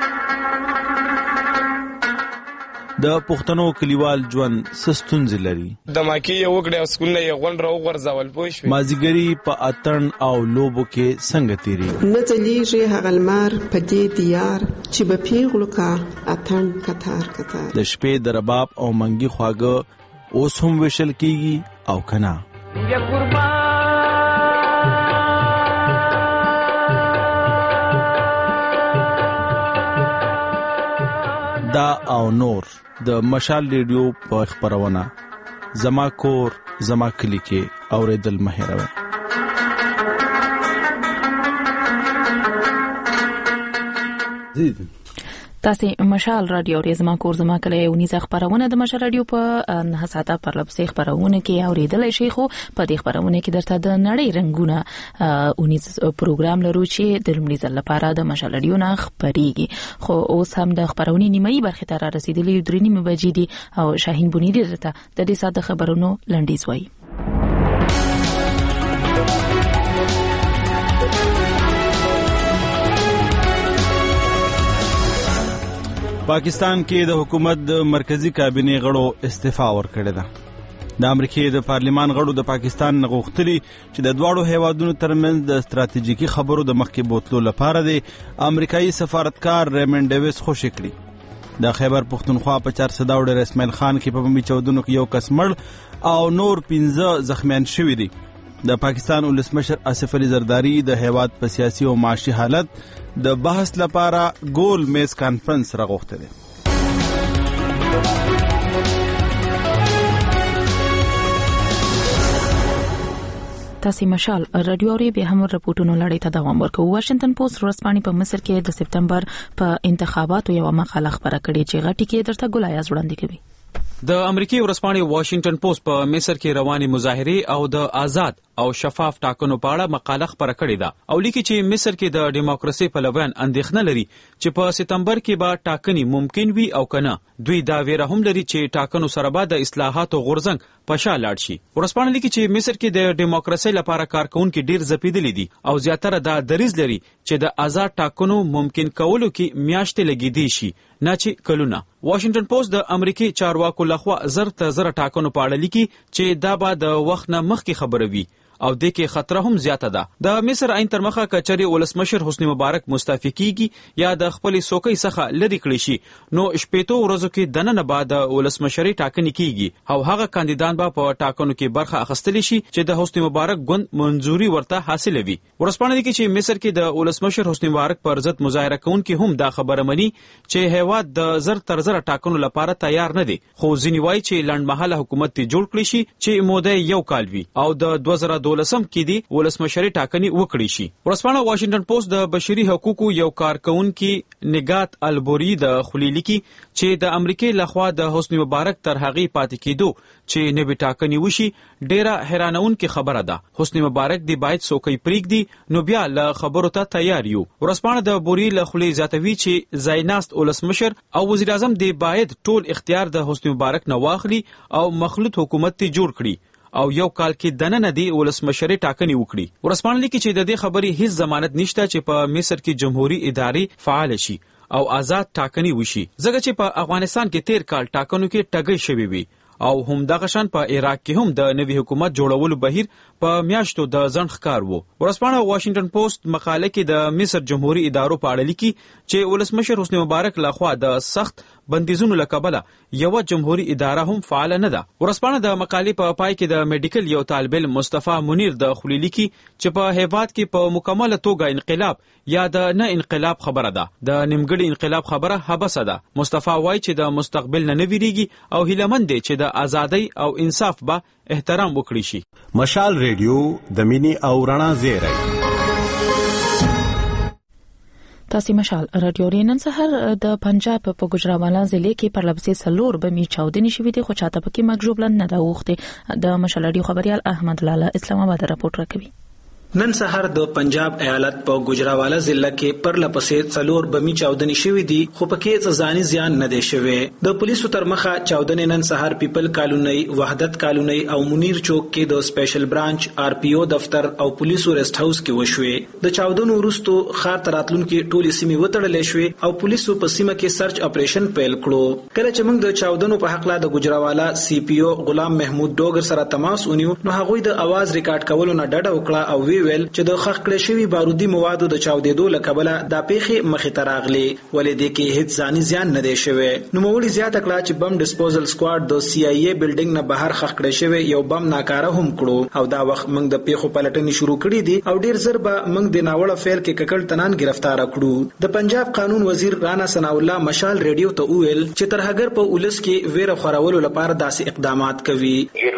د پښتنو کلیوال ژوند ستونزې لري. د ماکي یو وګړي اسکول یې غون راو غرزول پوه شو. مازیګری په اتن او لوبو کې څنګه تیری نه ځلیږي هغه لمر په دې دیار چې به پیغلو کا اتن کتار کتار. د شپې د رباب او منګي خواږه اوس هم وشل کیږي او کنا. یا قربان او نور د مشال ریډیو په خبرونه زما کور زما کلی کې اوریدل مهیروي. تاسو مشال رادیو ریزما کور زما کلی ونیزه خبرونه د مشال رادیو په 9 ساعته پر لپسې خبرونه کې اوریدل شي. خو په دې خبرونه کې درته د نړۍ رنگونه ونیز پروګرام لرو چې د لومړي ځل لپاره د مشال رادیو نه خبريږي. خو اوس هم د خبرونې نیمایي برخه ته را رسیدلې 3 بجې دي او شاهین بونیری درته د دې ساده خبرونو لنډیز وایي. پاکستان کې د حکومت د مرکزی کابینه غړو استعفا ورکړه ده. د امریکای د پارلیمان غړو د پاکستان غوښتلي چې د دواړو هیوادونو ترمنځ د ستراتیژیکي خبرو د مخکې بوتلو لپاره د امریکایي سفارتکار ریمن ډیویس خوشی کړي. د خیبر پختونخوا په 400 ډیر اسماعیل خان کې په بمبي چودنو کې یو کس مړ او نور 15 زخمیان شوي دي. د پاکستان ولسمشر آصف علي زرداری د هیواد په سیاسي او معاشي حالت د بحث لپاره ګول میز کانفرنس راغوښته ده. تاسو مشال رادیو ری به هم راپورټونو لړۍ ته دوام ورکوي. واشنگټن پوسټ ورځپاڼې په مصر کې د سپتمبر په انتخاباتو یو مقاله خبره کړې چې غټي کې درته ګلایاز وړاندې کوي. د امریکای ورځپاڼې واشنگټن پوسټ په مصر کې رواني مظاهره او د آزاد او شفاف ټاکنو په اړه مقاله خبره کړې ده او لیکي چې مصر کې د دیموکراسي پلویان اندېښنه لري چې په سپتمبر کې به ټاکنې ممکن وي او کنه. دوی دا ویره هم لري چې ټاکنو سره به د اصلاحاتو غورځنګ په شا لاړ شي. ورځپاڼه لیکي چې مصر کې د دیموکراسي لپاره کارکونکو ډیر زپیدلې دي او زیاتره دا دریځ لري چې د آزاد ټاکنو ممکن کولو کې میاشتې لګیدي شي نه چې کلونه. واشنگټن پوسټ د امریکای چارواکو لخوا زر ټاکنو په اړه لیکي چې دا به د وخت نه مخکې خبره وي او د کې خطر هم زیاته ده. د مصر عین تر مخه کچري ولسمشر حسنی مبارک مستعفي کیږي یا د خپل سوکۍ څخه لری کړی شي نو شپېتو ورځو کې دننه بعد ولسمشري ټاکنې کیږي او هغه کاندیدان به په ټاکنو کې برخه اخیستلی شي چې د حسنی مبارک ګوند منځوري ورته حاصله وي. ورځپاڼه لیکي چې مصر کې د ولسمشر حسنی مبارک پر ضد مظاهره کوونکي هم دا خبره مني چې هیواد د زر ټاکنو لپاره تیار نه دي. خو ځینې وایي چې لنډمهاله حکومت ته جوړ کړی شي چې موده یو کال وي او د 2012 کې دی ولسمشري ټاکنې وکړي شي. ورځپاڼه واشنگټن پوسټ د بشري حقوقو یو کارکونکي نگات البوري د خلیلی کې چې د امریکای لخوا د حسنی مبارک تر هغه پاتې کېدو چې نوې ټاکنې وشي ډیره حیرانونکې خبره ده. حسنی مبارک دی باید سوکۍ پریږدي نو بیا له خبرو ته تیار یو. ورځپاڼه د بوري له خلی زیاتوي چې زایناست ولسمشر او وزیر اعظم دی باید ټول اختیار د حسنی مبارک نه واخلي او مخلوط حکومت ته جوړ کړي او یو کال کې دننه دی ولسمشري ټاکنې وکړي. ورځپاڼه لیکي چې د دې خبرې هیڅ ضمانت نشته چې په مصر کې جمهوریت ادارې فعال شي او آزاد ټاکنې وشي ځکه چې په افغانستان کې 13 کال ټاکنو کې ټګي شوی وي او هم دغه شان په عراق کې هم د نوي حکومت جوړولو بهیر په میاشتو د ځنډ ښکار وو. ورځپاڼه واشنگټن پوسټ مقاله کې د مصر جمهوریت ادارو په اړه لیکي چې ولسمشر حسنی مبارک لخوا د سخت بندیزونو لکبله یو جمهوریت اداره هم فعال نه ده. ورځپاڼه د مقالې په پای کې د میډیکل یو طالب علم مصطفی منیر د خلیلی کې چې په هیواد کې په مکمله توګه انقلاب یا د نه انقلاب خبره ده. د نیمګړي انقلاب خبره حبسه ده. مصطفی وایي چې د مستقبل نه ویریږي او هیلمن دی چې د ازادۍ او انصاف به احترام وکړي شي. مشال ریډیو د مینی او رڼا زیری. تاسو مشال رادیو نن سحر د پنجاب په ګجراوالا ضلع کې پر لبسې سلور بمي چاودنې شوې دي خو چاته پکې مګجوبلن نه دا وخته. د مشال رادیو خبريال احمد لاله اسلام آباد راپورټ راکوي. نن سحر د پنجاب ایالت په ګجراوالا ضلع کې پر لپسې څلور بمي چاودنې شوې دي خو پکې ځاني زیان نه دی شوی. د پولیسو تر مخه چاودنې نن سحر پیپل کالونی، وحدت کالونی او منیر چوک کې د سپیشل برانچ آر پی او دفتر او پولیسو ریسټ هاوس کې وشوې. د چاودنو وروسته خار تراتلونکو ټولې سیمې وتړلې شوې او پولیسو په سیمه کې سرچ اپریشن پیل کړو. کله چې موږ د چاودنو په حق لا د ګجراوالا سی پی او غلام محمود ډوګر سره تماس ونیو نو هغوی د आवाज ریکارډ کولو نه ډډه وکړه او وی ویل چې د خښ کړی شوي بارودي موادو د چاودېدو له کبله دا پیښې مخې ته راغلي، ولې دې کې هیڅ ځاني زیان نه دی شوی. نوموړي زیاته کړه چې بم ډسپوزل سکواډ د CIA بلډینګ نه بهر خښ کړی شوی یو بم ناکاره هم کړو، او دا وخت موږ د پیښو پلټنې شروع کړې دي او ډیر زر به موږ د ناوړه فعل کې ککړ تنان گرفتار کړو. د پنجاب قانون وزیر رانا ثناء الله مشال ریډیو ته وویل چې ترهګر په ولس کې ویره خورولو لپاره داسې اقدامات کوي.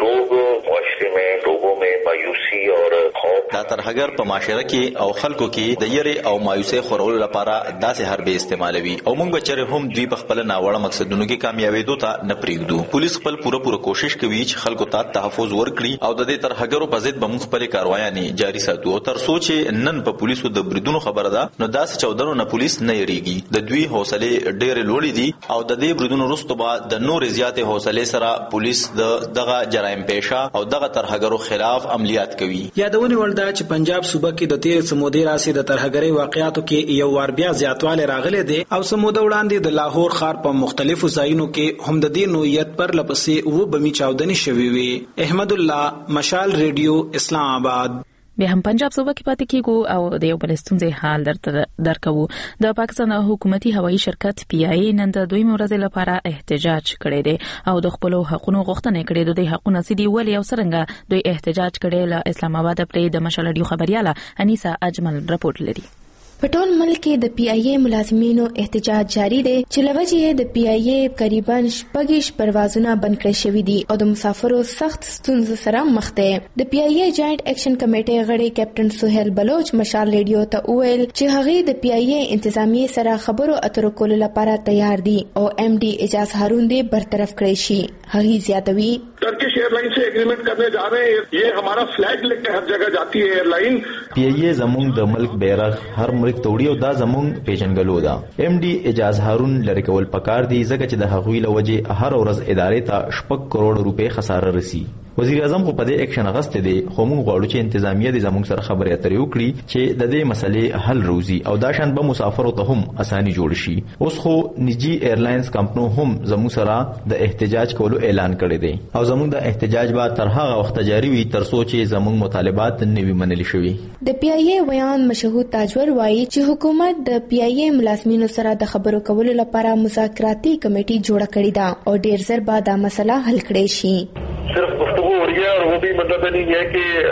دا ترهګر په معاشره کې او خلکو کې د یری او مایوسۍ خورولو لپاره داسې حربې استعمالوي او موږ به چېرې هم دوی په خپل ناوړه مقصدونو کې کامیابېدو ته نه پرېږدو. پولیس خپل پوره کوشش کوي چې خلکو ته تحفظ ورکړي او د دې ترهګرو په ضد به موږ خپلې کاروایانې جاري ساتو. او تر څو چې نن په پولیسو د بریدونو خبره ده، نو داسې چودنو نه پولیس نه یریږي. د دوی حوصلې ډېرې لوړې دي او د دې بریدونو وروسته به د نورې زیاتې حوصلې سره پولیس دغه جرایم پیشه او دغه ترهګرو خلاف عملیات کوي. یادونې وړ ده چې پنجاب صوبه کې د تیر سمودي راسي د ترهګرۍ واقعیاتو کې یو وار بیا زیاتوالی راغلی دی او سموده وړاندې د لاهور ښار په مختلفو ځایونو کې هم د دې نوعیت پر لپسې و بمي چاودنې شوې وي. احمد الله، مشال ریډیو، اسلام آباد. بیا هم پنجاب صوبه کې پاتې کیږو او د یو بل ستونزې حال درکوو. د پاکستان حکومتي هوایي شرکت PIA نن د دوی ورځې لپاره احتجاج کړی دی او د خپل حقوقو غوښتنه کړې ده. د حقوقو سدي ولې او څنګه دوی احتجاج کړي له اسلام آباد پرې د مشال ډیو خبرياله انیسا اجمل رپورټ لري. په ټول ملک کې د PIA ملازمینو احتجاج جاری دی چې لوجه د PIA قریبا 6 پروازونه بند کړي شوې دي او د مسافرو سخت ستونزو سره مخ دي. د PIA جاینټ اکشن کمیټې غړي کیپټن سہیل بلوچ مشال ریډیو ته وویل چې هغه د PIA انتظامیه سره خبرو اترو کولو لپاره تیار دي او MD اجاز هارون دې برطرف کړی شي. هغه زیاتوي Turkish airline से agreement करने जा रहे हैं, ये हमारा फ्लैग लेके हर जगह जाती है एयरलाइन. PIA زمونږ د ملک بیرغ هر ملک توړي او دا زمونږ پیژنګلو ده. MD اجاز هارون لری کول پکار دی ځکه چې د هغوی لوجه هر ورځ ادارې ته 6 کروڑ روپے خساره رسی. وزیر اعظم خو په دې اکشن غسته دی، خو موږ غواړو چې انتظامیه د زموږ سره خبرې اترې وکړي چې د دې مسلې حل روزي او دا شان به مسافرو ته هم اساني جوړ شي. اوس خو نجی ایرلاینز کمپنو هم زموږ سره د احتجاج کولو اعلان کړی دی او زموږ د احتجاج به تر هغه وخت جاری وي تر څو چې زموږ مطالبات نه وي منل شوي. د PIA ویان مشهود تاجور وایي چې حکومت د PIA ملازمینو سره د خبرو کولو لپاره مذاکراتي کمیټه جوړه کړې ده او ډیر زر به دا مسله حل کړي شي. صرف گفتگو ہو رہی ہے اور وہ بھی مطلب نہیں ہے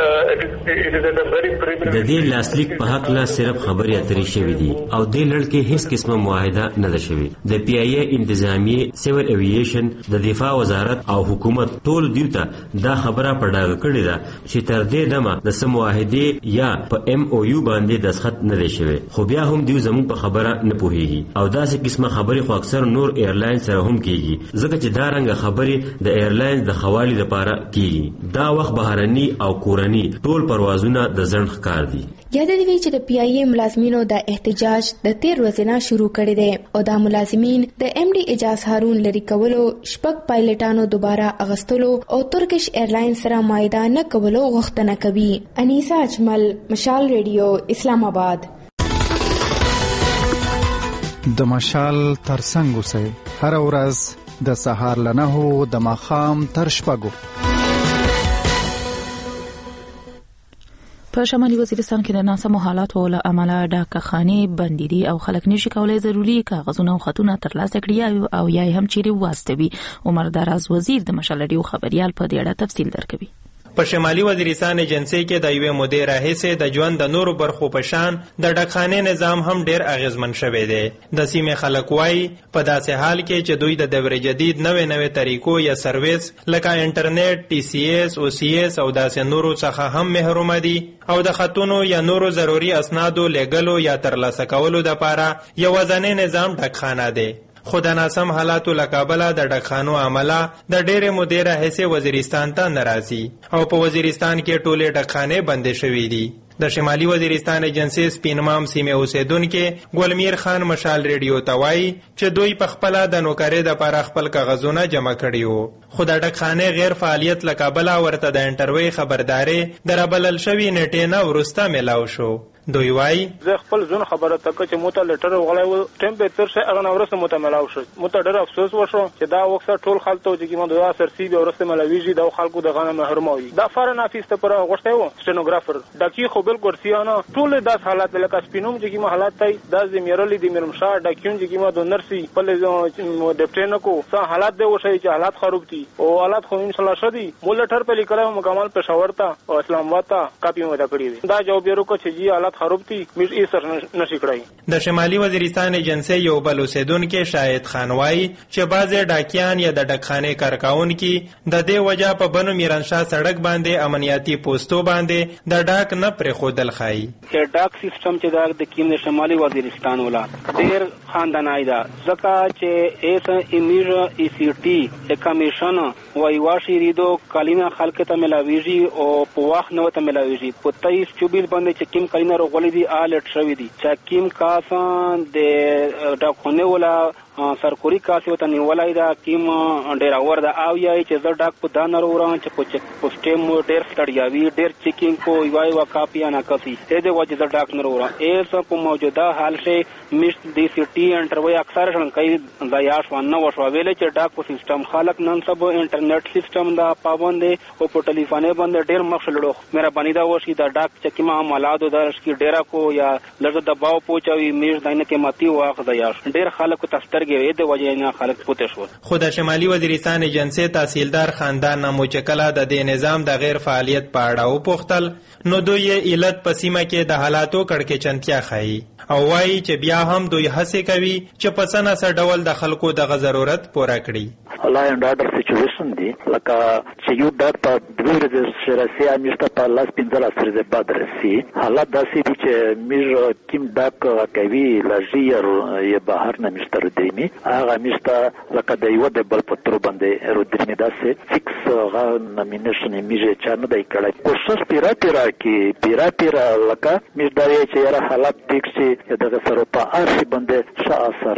کہ د دې لاسلیک په حق لا صرف خبرې اترې شوې دي او د لړ کې هیڅ قسمه معاهده نه ده شوې. د PIA انتظامیه، سیول ایوییشن، د دفاع وزارت او حکومت ټول دیوته دا خبره په ډاګه کړې ده چې تر دې دمه د سم معاهده یا په MOU باندې دسخط نه دی شوی، خو بیا هم دیو زموږ په خبره نه پوهیږي او داسې قسمه خبرې خو اکثر نور ایرلاین سره هم کیږي ځکه چې دا رنګ خبرې د ایرلاین د خوالي لپاره کیږي. دا وخت بهرني او کورني ټول پروازونه د ځنډ ښکار دي. یاد دی چې د PIA ملازمینو د احتجاج د 13 ورځې نه شروع کړی دی او د ملازمین د MD اجاز هارون لري کولو، 6 پایلټانو دوباره اغستلو او ترکش ایرلاین سره معاهده نه کولو غوښتنه کوي. انیسا اجمل، مشال ریډیو، اسلام آباد. د مشال ترڅنګ اوسئ هر ورځ د سهار له 9 د ماښام تر 6. په شمالي وزیرستان کې د ناسمو حالاتو له امله ډاکخانې بندې دي او خلک نشي کولای ضروري کاغذونه او خطونه ترلاسه کړي او یا هم چیرې واستوي. عمر دراز وزیر د مشال ډیو خبريال په دې اړه تفصیل درکوي. په شمالي وزیرستان ایجنسی کې د یوې مودې راهیسې د ژوند د نورو برخو په شان د ډاکخانې نظام هم ډیر اغیزمن شوی دی. د سیمې خلک وایي په داسې حال کې چې دوی د دور جدید نوې طریقو یا سرویس لکه انټرنیټ، TCS، OCS او داسې نورو څخه هم محروم دي او د خطونو یا نورو ضروري اسنادو لګلو یا ترلاسه کولو لپاره یو ځانې نظام ډاکخانه دی. خو د ناسم حالاتو له کبله د ډاکخانو عمله د ډېرې مودې راهیسې وزیرستان ته نه راځي او په وزیرستان کې ټولې ډاکخانې بندې شوې دي. د شمالي وزیرستان ایجنسی سپینمام سیمې اوسیدونکو ګلمیر خان مشال ریډیو ته وایي چې دوی په خپله د نوکرۍ دپاره خپل کاغذونه جمع کړي وو، خو د ډاکخانې غیر فعالیت له کبله ورته د انټرویو خبرداری د رابلل شوي نیټې نه وروسته میلاو شو. دوی وایي زه خپل ځون خبره تکه چې موته لیټر وغلای و ټمپریچر شه هغه نورسته موته ملاو شو موته ډېر افسوس وشو چې دا وخت ټول خلکو چې موږ دا سرسي به ورسته ملاویږي دا خلکو د غنه محروموي دا فارن افیس ته پر غوښته و سټینوګرافر دا کی خو بل ګورسیانه ټول داس حالات لکه سپینوم چې کی حالات تای دا زمیرلی د میرمشا دا کیون چې کی د نرسي په ډپټینو کو څه حالات دی وشي چې حالات خراب دي او حالات خو ان شاء الله شدي مول لیټر په لیکلو مکمل پېښور ته او اسلام آباد ته کاپی مو دا کړی دا جواب ورو کو چې جی حالات خراب دي مې یې سر نشي کړی د شمالي وزیرستان ایجنسی یو بل اوسیدونکو شاهد خان وایي چې بعضې ډاکیان یا د ډکخانې کارکونکي د دې وجه په بنو میرانشاه سړک باندې امنیتي پوسټو باندې د ډاک نه پرېښودل ښایي چې ډاک سیستم چې دا د کیم د شمالي وزیرستان ولا ډېر خاندانای دا ځکه چې ایس ایمیر ای سی ټي کمیشن وایي واشي ریدو کالینا خلک ته ملاویږي او په وخت نو ته ملاویږي په 23-24 باندې چې کیم کالینا روغولې دي آلټ شوی دي چې کیم کاسان د ډاکونه ولا سرکوري کاسي وته نیولای دا کیم ډیر اور دا او یای چې زړه ډاک په دانر وران چې په چک پوسټم ډیر ستړیاوي ډیر چیکینګ کو وای وا کاپیا نه کسي دې وجه زړه ډاک نه وران ایس په موجوده حال سے مست دی سی ټي انټروي اکثر شنکای دا یاش ونه وشو ویلې چې ډاک په سیستم خلق نن سب انټرنیټ سیستم دا پابند او په ټلیفون باندې ډیر مخشلړو میرا بنی دا وشي دا ډاک چې کیما مالادو درش کی ډیرا کو یا لږ دباو پوچوي میر داینه کې ماتي واخ دا یاش ډیر خلک تستر خو د شمالي وزیرستان ایجنسی تحصیلدار خاندان نامو چې کله د دې نظام د غیر فعالیت په اړه وپوښتل نو دوی علت په سیمه کې د حالاتو کړکېچنتیا ښایي او وایي چې بیا هم دوی هڅې کوي چې په څه ناڅه ډول د خلکو دغه ضرورت پوره کړي لا اینډ آرډر سچویشن دی لکه چې یو ډاک په دوی ورځې راسي همیشه په لاس 15 ورځې بعد راسي حالات داسې دي چې میر کیم ډاک کوي لږی یې بهر نه مشتر دی هغه میسته لکه د یو د بل پترو باندې رودرمه داسې فکس غا نامینیشن میجه چانه دای کړه کوشش پیرا کی لکه میداري چې یاره حالات ټیک شي دغه سره په ارشي باندې ښه اثر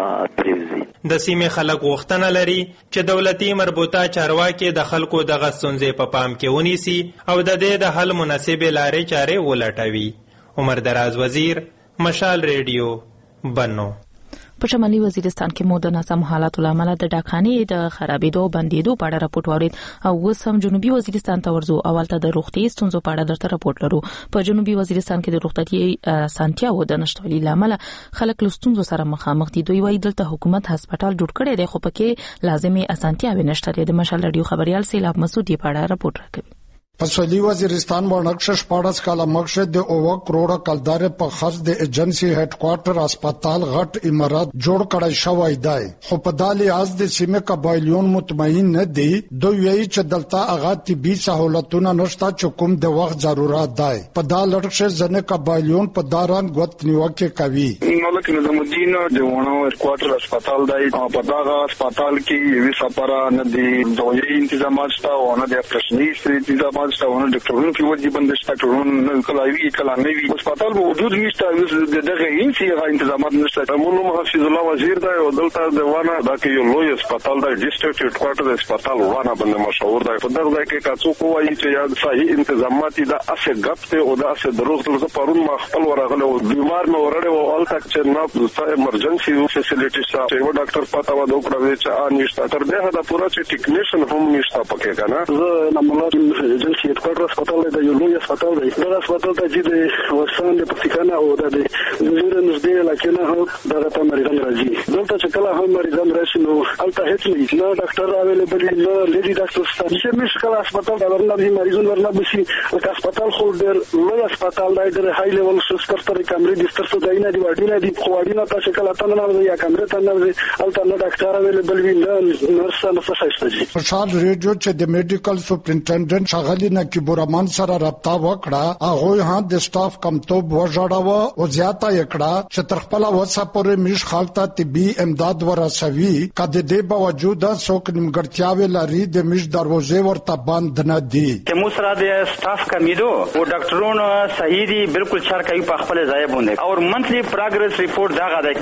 پریوزي د سیمې خلک غوښتنه لري چې دولتي مربوطه چارواکي د خلکو دغه ستونزې په پام کې ونیسي او د دې د حل مناسبې لارې چارې ولټوي عمر دراز وزیر مشال ریډیو بنو په شمالي وزیرستان کې مو د ناسم حالاتو لامل د ډاکخانې د خرابېدو بندېدو په اړه راپورټ واورید او اوس هم جنوبي وزیرستان ته ورځو اولته د روغتي ستونزو په اړه درته راپورټ لرو په جنوبي وزیرستان کې د روغتي اسانتیاو د نشټوالي لامل خلک له ستونزو سره مخامخ دي دوی وايي دلته حکومت هسپتال جوړ کړی دی خو پکې لازمي اسانتیاوې نشته د مشال رادیو خبريال سیلاب مسعودي په اړه راپورټ راکوي پسولی وزیرستان ورنکش پاڑس کالا مقصد د اوه کروڑ کلدار په خرج د ایجنسی هډ کوارټر هسپتال غټ امارات جوړ کړای شوی دی خو په دالي از د سیمه قبایلیون مطمئن نه دي دوی وی چې دلته اغا طبي سہولتونه نشته چې کوم د وخت ضرورت دی په دا لړشه ځنه قبایلیون په داران غوت نیوکه کوي ملک نظام الدین د ونه هډ کوارټر هسپتال دی په دا هسپتال کې وی سپارا نه دي دوی تنظیمات شته او نه د پرسنی تنظیمات ستاسو ډاکټرونو کې ودی بندش ډاکټرونو نه کلاوي کلا نه وي هسپتال موجود نشته دغه هیڅ تنظیمات نشته موږ حفظ الله وزیر دا او دلته د وانه دا کې یو لوی هسپتال دی ډیسټریکټ هډ کوارټر هسپتال وانه باندې مشهور دی په دغه ځای کې تاسو کوی چې یا صحیح تنظیمات دا اسه غپ ته او دا اسه دروغ ته پرون ما خپل ورغله او بیمار مې ورړې او ال تک چې نه ایمرجنسي فیسیلیټیز ته یو ډاکټر پتا و دوه کړو چې نشته تر دې دا پورا چې ټیکنیشن هم نشته پکې کنه زه نمبر هډ کوارټر هسپتال دی یو لوی هسپتال دی دا هسپتال ته چې د وسان د پسیکانه او د زیره نږدې علاقې نه هم دغه ته مریضان راځي دلته چې کله هم مریضان راشي نو هلته هیڅ نه ډاکټر اویلیبل نه لیډي ډاکټر شته چې مشکل هسپتال د ورنه مریضان ورنه بشي لکه هسپتال خو ډېر لوی هسپتال دی ډېر هاي لیول شستر تر کمرې بستر څه دی نه دی وړاندې دی خو وړاندې تاسو کله تاسو نه یا کمرې ته نه هلته نه ډاکټر اویلیبل وي نه نرس نه څه شته خوشحال ریډیو چې د میډیکل سپرنټنډنټ شغلی نه کی بورمان سره رابطه وکړه هغه ها د سټاف کمتوب وژړاوه او زیاته یکړه چې تر خپل وسه پورې مش خالته طبي امداد ورسوي کله دې باوجود څوک نیمګړتیاوي لري د مش دروازې ورته بند نه دي چې مو سره د سټاف کمیدو او ډاکټرونو صحیح دي بالکل چار کوي په خپل ځای باندې او منثلی پروګرس ریپورت دا غاده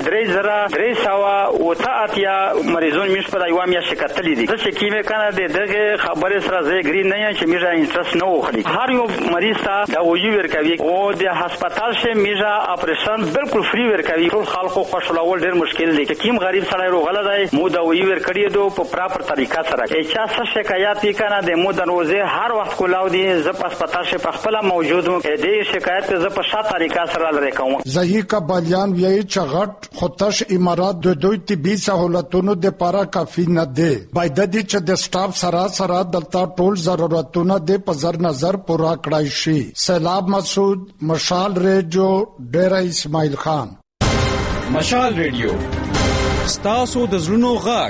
3,300 او تاتیا مریضون مش په یوه میاشت کتلې دي چې کیمه کنه دغه خبره سره زه ګری نه یم چې میږه انټرست نه وخلی. هر یو مریض ته دا ویو ورکوي او د هسپتال شه میجا اپریشن بالکل فری ورکوي. ټول خلکو خوشاله ډیر مشکل دی. کیم غریب سره روغله دی مو دا ویو ورکړي دو په پراپر طریقه سره. چا څه شکایت وکړه د مو د روزه هر وخت کولاو دي ز په هسپتال شه په خپل موجود مو دې شکایت ز په شاته طریقه سره لری کوم. زهی کا بالیان وی چغټ خطش امارات د دوی طبي سہولتونو د پاره کافی نه دی. باید د چې د سټاف سره دلته ټول ضرورتونه د پزر نظر پورا کړای شي. سیلاب مسعود، مشال ریډیو، ډیره اسماعیل خان. مشال ریډیو ستاسو د زړونو غږ.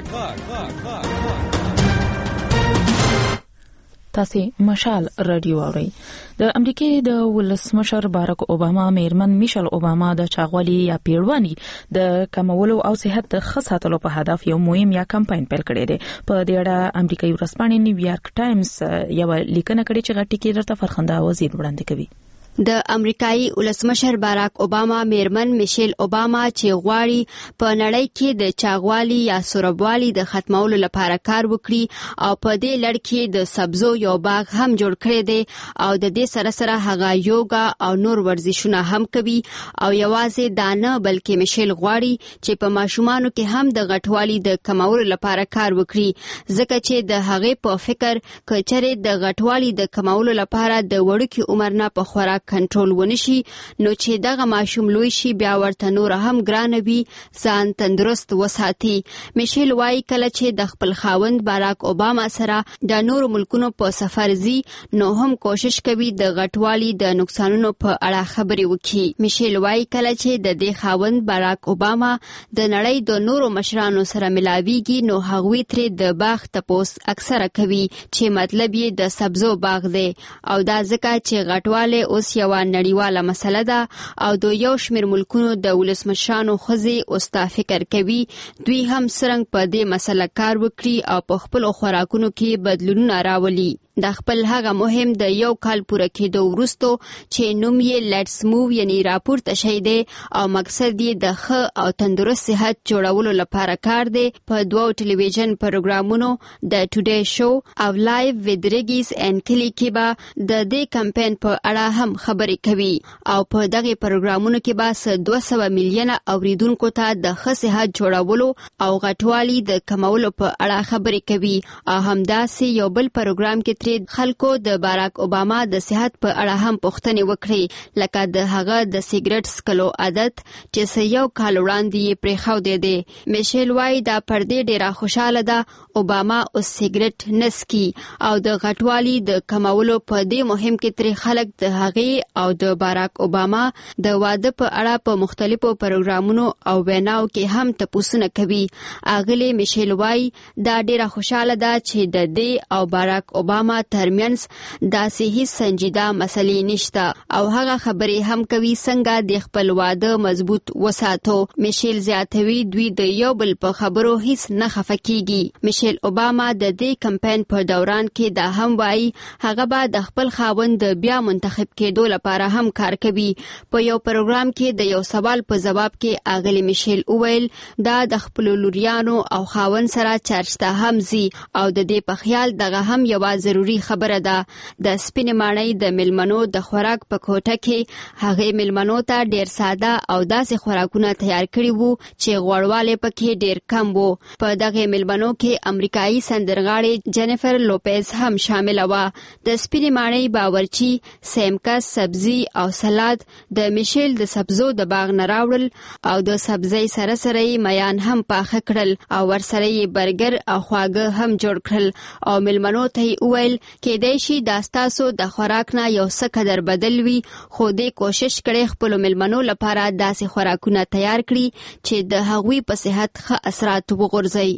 تاسو مشال رادیو اورئ. د امریکای د ولسمشر باراک اوباما میرمن میشل اوباما د چاغوالي یا پیړوانی د کمولو او صحت د خصاتلو په هدف یو مهم یا کمپاین پیل کړی دی. په دې اړه امریکایي ورځپاڼې نیویارک ټایمز یو لیکنه کړې چې غټی کې درته فرخنده وزیر وړاندې کوي. د امریکایي ولسمشر باراک اوباما میرمن میشل اوباما چې غواړي په نړۍ کې د چاغوالي یا سوربوالي د ختمولو لپاره کار وکړي او په دې لړ کې د سبزو یو باغ هم جوړ کړی دی او د دې سره سره هغه یوګا او نور ورزشونه هم کوي او یوازې دا نه بلکې میشل غواړي چې په ماشومانو کې هم د غټوالي د کمولو لپاره کار وکړي ځکه چې د هغې په فکر کچره د غټوالي د کمولو لپاره د وړوکي عمر نه په خوراک کنټرول ونشي نو چې دغه ماشوم لوی شي بیا ورته نور هم ګران وي ځان تندرست وساتي. میشل وايي کله چې د خپل خاوند باراک اوباما سره د نور ملکونو په سفر زی نو هم کوشش کوي د غټوالي د نقصانونو په اړه خبرې وکړي. میشل وايي کله چې د دې خاوند باراک اوباما د نړۍ د نورو مشرانو سره ملاويږي نو هغوی ترې د باغ تپوس اکثره کوي چې مطلب یې د سبزو باغ دی او دا ځکه چې غټواله اوس یو نړیواله مسله ده او د یو شمېر ملکونو د ولسمشرانو ښځې اوس ته فکر کوي دوی هم څرنګه په دې مسله کار وکړي او په خپلو خوراکونو کې بدلونونه راولي. د خپل هغه مهم د یو کال پوره کېدو وروسته چې نوم یې لیټس موو یعنی راپورته شوی دی او مقصد یې د ښه او تندرست صحت جوړولو لپاره کار دی. په دوو ټلویزیون پروګرامونو د ټوډے شو او لایو وذ ریګیز ان کلی کې به د دې کمپاین په اړه هم خبرې کوي او په دغه پروګرامونو کې به 200 میلیونه اوریدونکو ته د ښه صحت جوړولو او غټوالي د کمولو په اړه خبرې کوي او همداسې یو بل پروګرام کې خلکو د باراک اوباما د صحت په اړه هم پوښتنې وکړي لکه د هغه د سیګریټ سکلو عادت چې یو کال وړاندې یې پرېښودی دی. میشل وايي دا پر دې ډېره خوشاله ده اوباما اوس سیګریټ نه څکي او د غټوالي د کمولو په دې مهم کې ترې خلک د هغې او د باراک اوباما د واده په اړه په مختلفو پروګرامونو او ویناو کې هم تپوسونه کوي. اغلې میشل وايي دا ډېره خوشاله ده چې د دې او باراک اوباما ترمنځ داسې هیڅ سنجیده مسلې نشته او هغه خبرې هم کوي څنګه د خپل واده مضبوط وساتو. میشل زیاتوي دوی د یو بل په خبرو هیڅ نه خفه کیږي. میشل اوباما د دې کمپاین په دوران کې دا هم وایي هغه به د خپل خاوند د بیا منتخب کېدو لپاره هم کار کوي. په یو پروګرام کې د یو سوال په جواب کې اغلی میشل وویل دا د خپل لوریانو او خاوند سره چرچ ته هم زی او د دې په خیال دغه هم یو ضروري خبره ده. د سپینې ماڼۍ د ملمنو د خوراک په کوټه کې هغه ملمنو ته ډیر ساده او داسې خوراکونه تیار کړي وو چې غوړواله پکې ډیر کم وو. په دغه ملمنو کې امریکایي سندرغاړي جنیفر لوپیز هم شامل و. د سپینې ماڼۍ باورچی سیمکس سبزی او سلاد د میشل د سبزو د باغ نه راوړل او د سبزی سره سره میان هم پاخه کړل او ورسره یې برګر او خواږه هم جوړ کړل او ملمنو ته ویل کېدای شي دا ستاسو د خوراک نه یو څه قدر بدل وي خو دې کوشش کړي خپل ملمنو لپاره داسې خوراکونه تیار کړي چې د هغوی په صحت ښه اثرات وغورځي.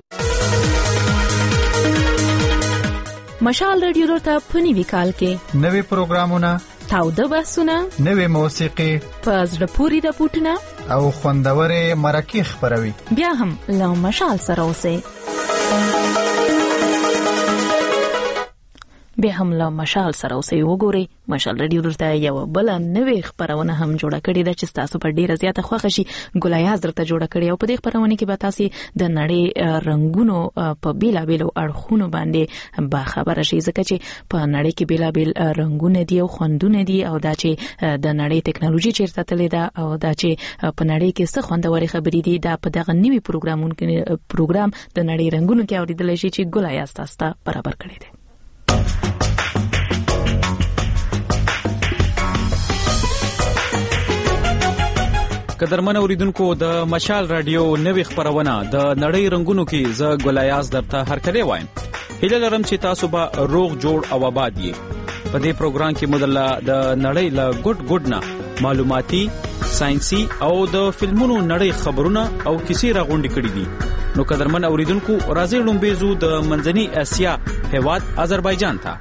مشال رادیو درته په نوي کال کې نوي پروګرامونه تاوده بحثونه نوي موسیقي په زړه پورې راپورټونه او خوندورې مرکې خپروي. بیا هم له مشال سره اوسئ. به هم له مشال سره اوسئ. وګورئ مشال رادیو درته یو بل نوې خبرونه هم جوړه کړې ده چې تاسو په ډیره زیاته خوښ شي. ګلایاز درته جوړه کړې او په دې خبرونه کې به تاسو د نړۍ رنگونو په بیلابیلو اړخونو باندې با خبره شي، ځکه چې په نړۍ کې بیلابیل رنگونه دي او خوندونه دي او دا چې د نړۍ ټکنالوژي چیرته تللی ده او دا چې په نړۍ کې څه خوندوري خبرې دي دا په دغه نوي پروګرام د نړۍ رنگونو کې اوریدل شي چې ګلایاز تاسو ته برابر کړی دی. قدرمن اوریدونکو د مشال رادیو نوې خبرونه د نړۍ رنگونو کې ز ګلایاز درته هرکلی وایم. هیله لرم چې تاسو به روغ جوړ او آباد یې. په دې پروګرام کې مدله د نړۍ له ګډ نه معلوماتي، ساينسي او د فلمونو نړۍ خبرونه او کیسې راغونډې کړې دي. نو قدرمن اوریدونکو راځي لومبېزو د منځني اسیا هیواد آذربایجان ته.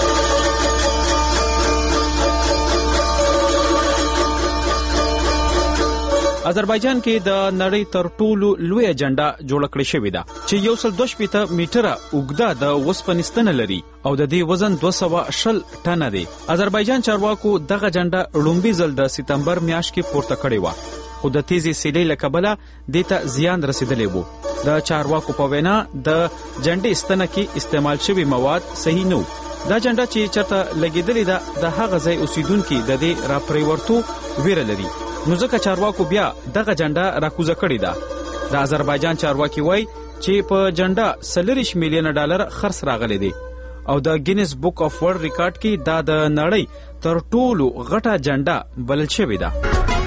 آذربایجان کې د نړۍ تر ټولو لوی جنډه جوړ کړې شوې ده چې 1.2 میټره اوږده د وسپنستنه لري او د دې وزن 210 ټنه دی. آذربایجان چارواکو دغه جنډه لومبي ځل د سپتمبر میاشت کې پورته کړې و، خو د تیزی سیلۍ له کبله دته زیان رسیدلی وو. د چارواکو په وینا د جنډې ستنه کې استعمال شوی مواد صحیح نه و. دا جنډه چې چرته لګیدلې ده د هغه ځای اوسیدونکو د دې راپریورتو ویره لري، نو ځکه چارواکو بیا دغه جنډه راکوزه کړې ده. د آذربایجان چارواکي وایي چې په جنډه 40 میلیون ډالر خرڅ راغلي دي او د گینیس بک اف ورلد ریکارډ کې دا د نړۍ تر ټولو غټه جنډه بلل شوې ده.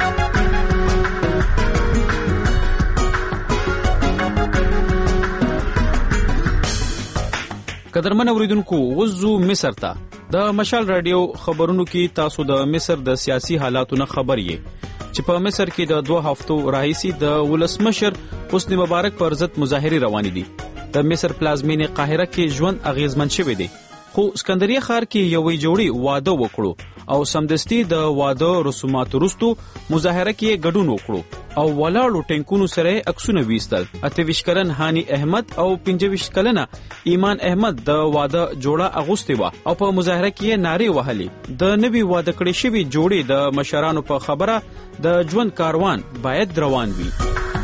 قدرمن اوریدونکو وزو مصر ته. د مشال رادیو خبرونو کې تاسو د مصر د سیاسي حالاتونو خبر یې چې په مصر کې د 2 هفتو راهیسي د ولسمشر حسنی مبارک پر ضد مظاهره روانې دي. د مصر پلازمینه قاهره کې ژوند اغیزمن شوی دی، خو اسکندریه ښار کې یوې جوړی واده وکړو او سمدستي د واده رسومات وروسته مظاهره کې ګډون وکړو او ولاړو ټینکونو سره عکسونه ویستل. 28 کلن هانی احمد او 25 کلنه ایمان احمد د واده جوړه اغوستي و او په مظاهره کې ناري وهلي. د نوي واده کړي شوی جوړي د مشرانو په خبره د ژوند کاروان باید روان وي.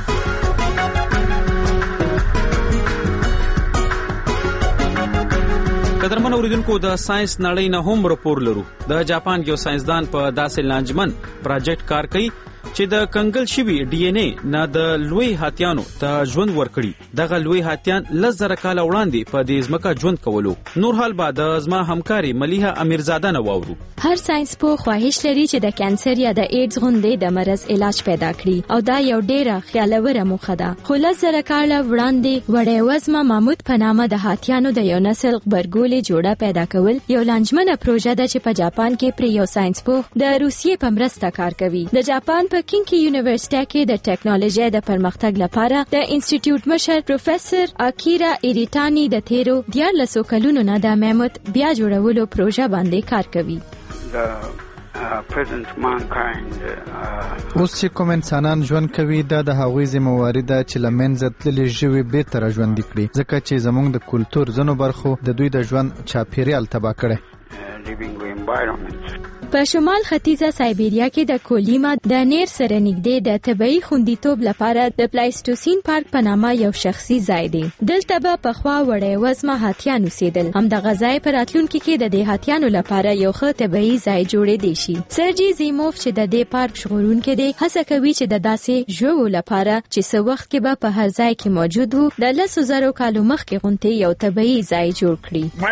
قدرمن اوریدونکو د ساينس نړۍ نه هم راپور لرو. د جاپان یو ساينسدان په داسې لانجمن پروجیکټ کار کوي چې د کنګل شوی ډي ان اے نه د لوی هاتیانو ته ژوند ورکړي. دغه لوی هاتیان 10,000 کال وړاندې په دې ځمکه ژوند کولو. نور حال بعد زما همکاري ملیحه امیرزاده نه واورو. هر ساينس په خواهش لري چې د کانسر یا د ایډز غوندې د مرز علاج پیدا کړي او دا یو ډیره خیالوره موخه ده. خو 10,000 کال وړاندې وړې وزمه ماموت په نامه د هاتیانو د یو نسل غبرګولې جوړه پیدا کول یو لانجمنه پروژه ده چې په جاپان کې پر یو ساينس په د روسیې په مرسته کار کوي. د جاپان په کینکی یونیورسيټي کې د ټیکنالوژي د پرمختګ لپاره د انسټیټیوټ مشر پروفیسور اکیرا ایریټانی د تیرو 14 کلونو نه د ماموت بیا جوړولو پروژه باندې کار کوي. اوس چې کوم انسانان ژوند کوي دا د هغوی ذمہواری ده چې لمنځه تللي ژوي به تر ژوند کړي، ځکه چې زموږ د کلچر زنو برخو د دوی د ژوند چاپیریال تباہ کړي. په شمال ختیځه سایبیریا کې د کولیما د نیر سره نږدې د طبي خوندیتوب لپاره د پلایسټوسین پارک په نامه یو شخصي ځای دی. دلته به پخوا وړې وزمه هاتیان اوسېدل. هم د غځای پر راتلونکو کې د دې هاتیانو لپاره یو ښه طبي ځای جوړې دی شي. سرجی زیموف چې د دې پارک شغورونکو دی هڅه کوي چې د داسې ژوو لپاره چې څو وخت کې به په هر ځای کې موجود وو د 10,000 کالو مخکې غونډې یو طبي ځای جوړ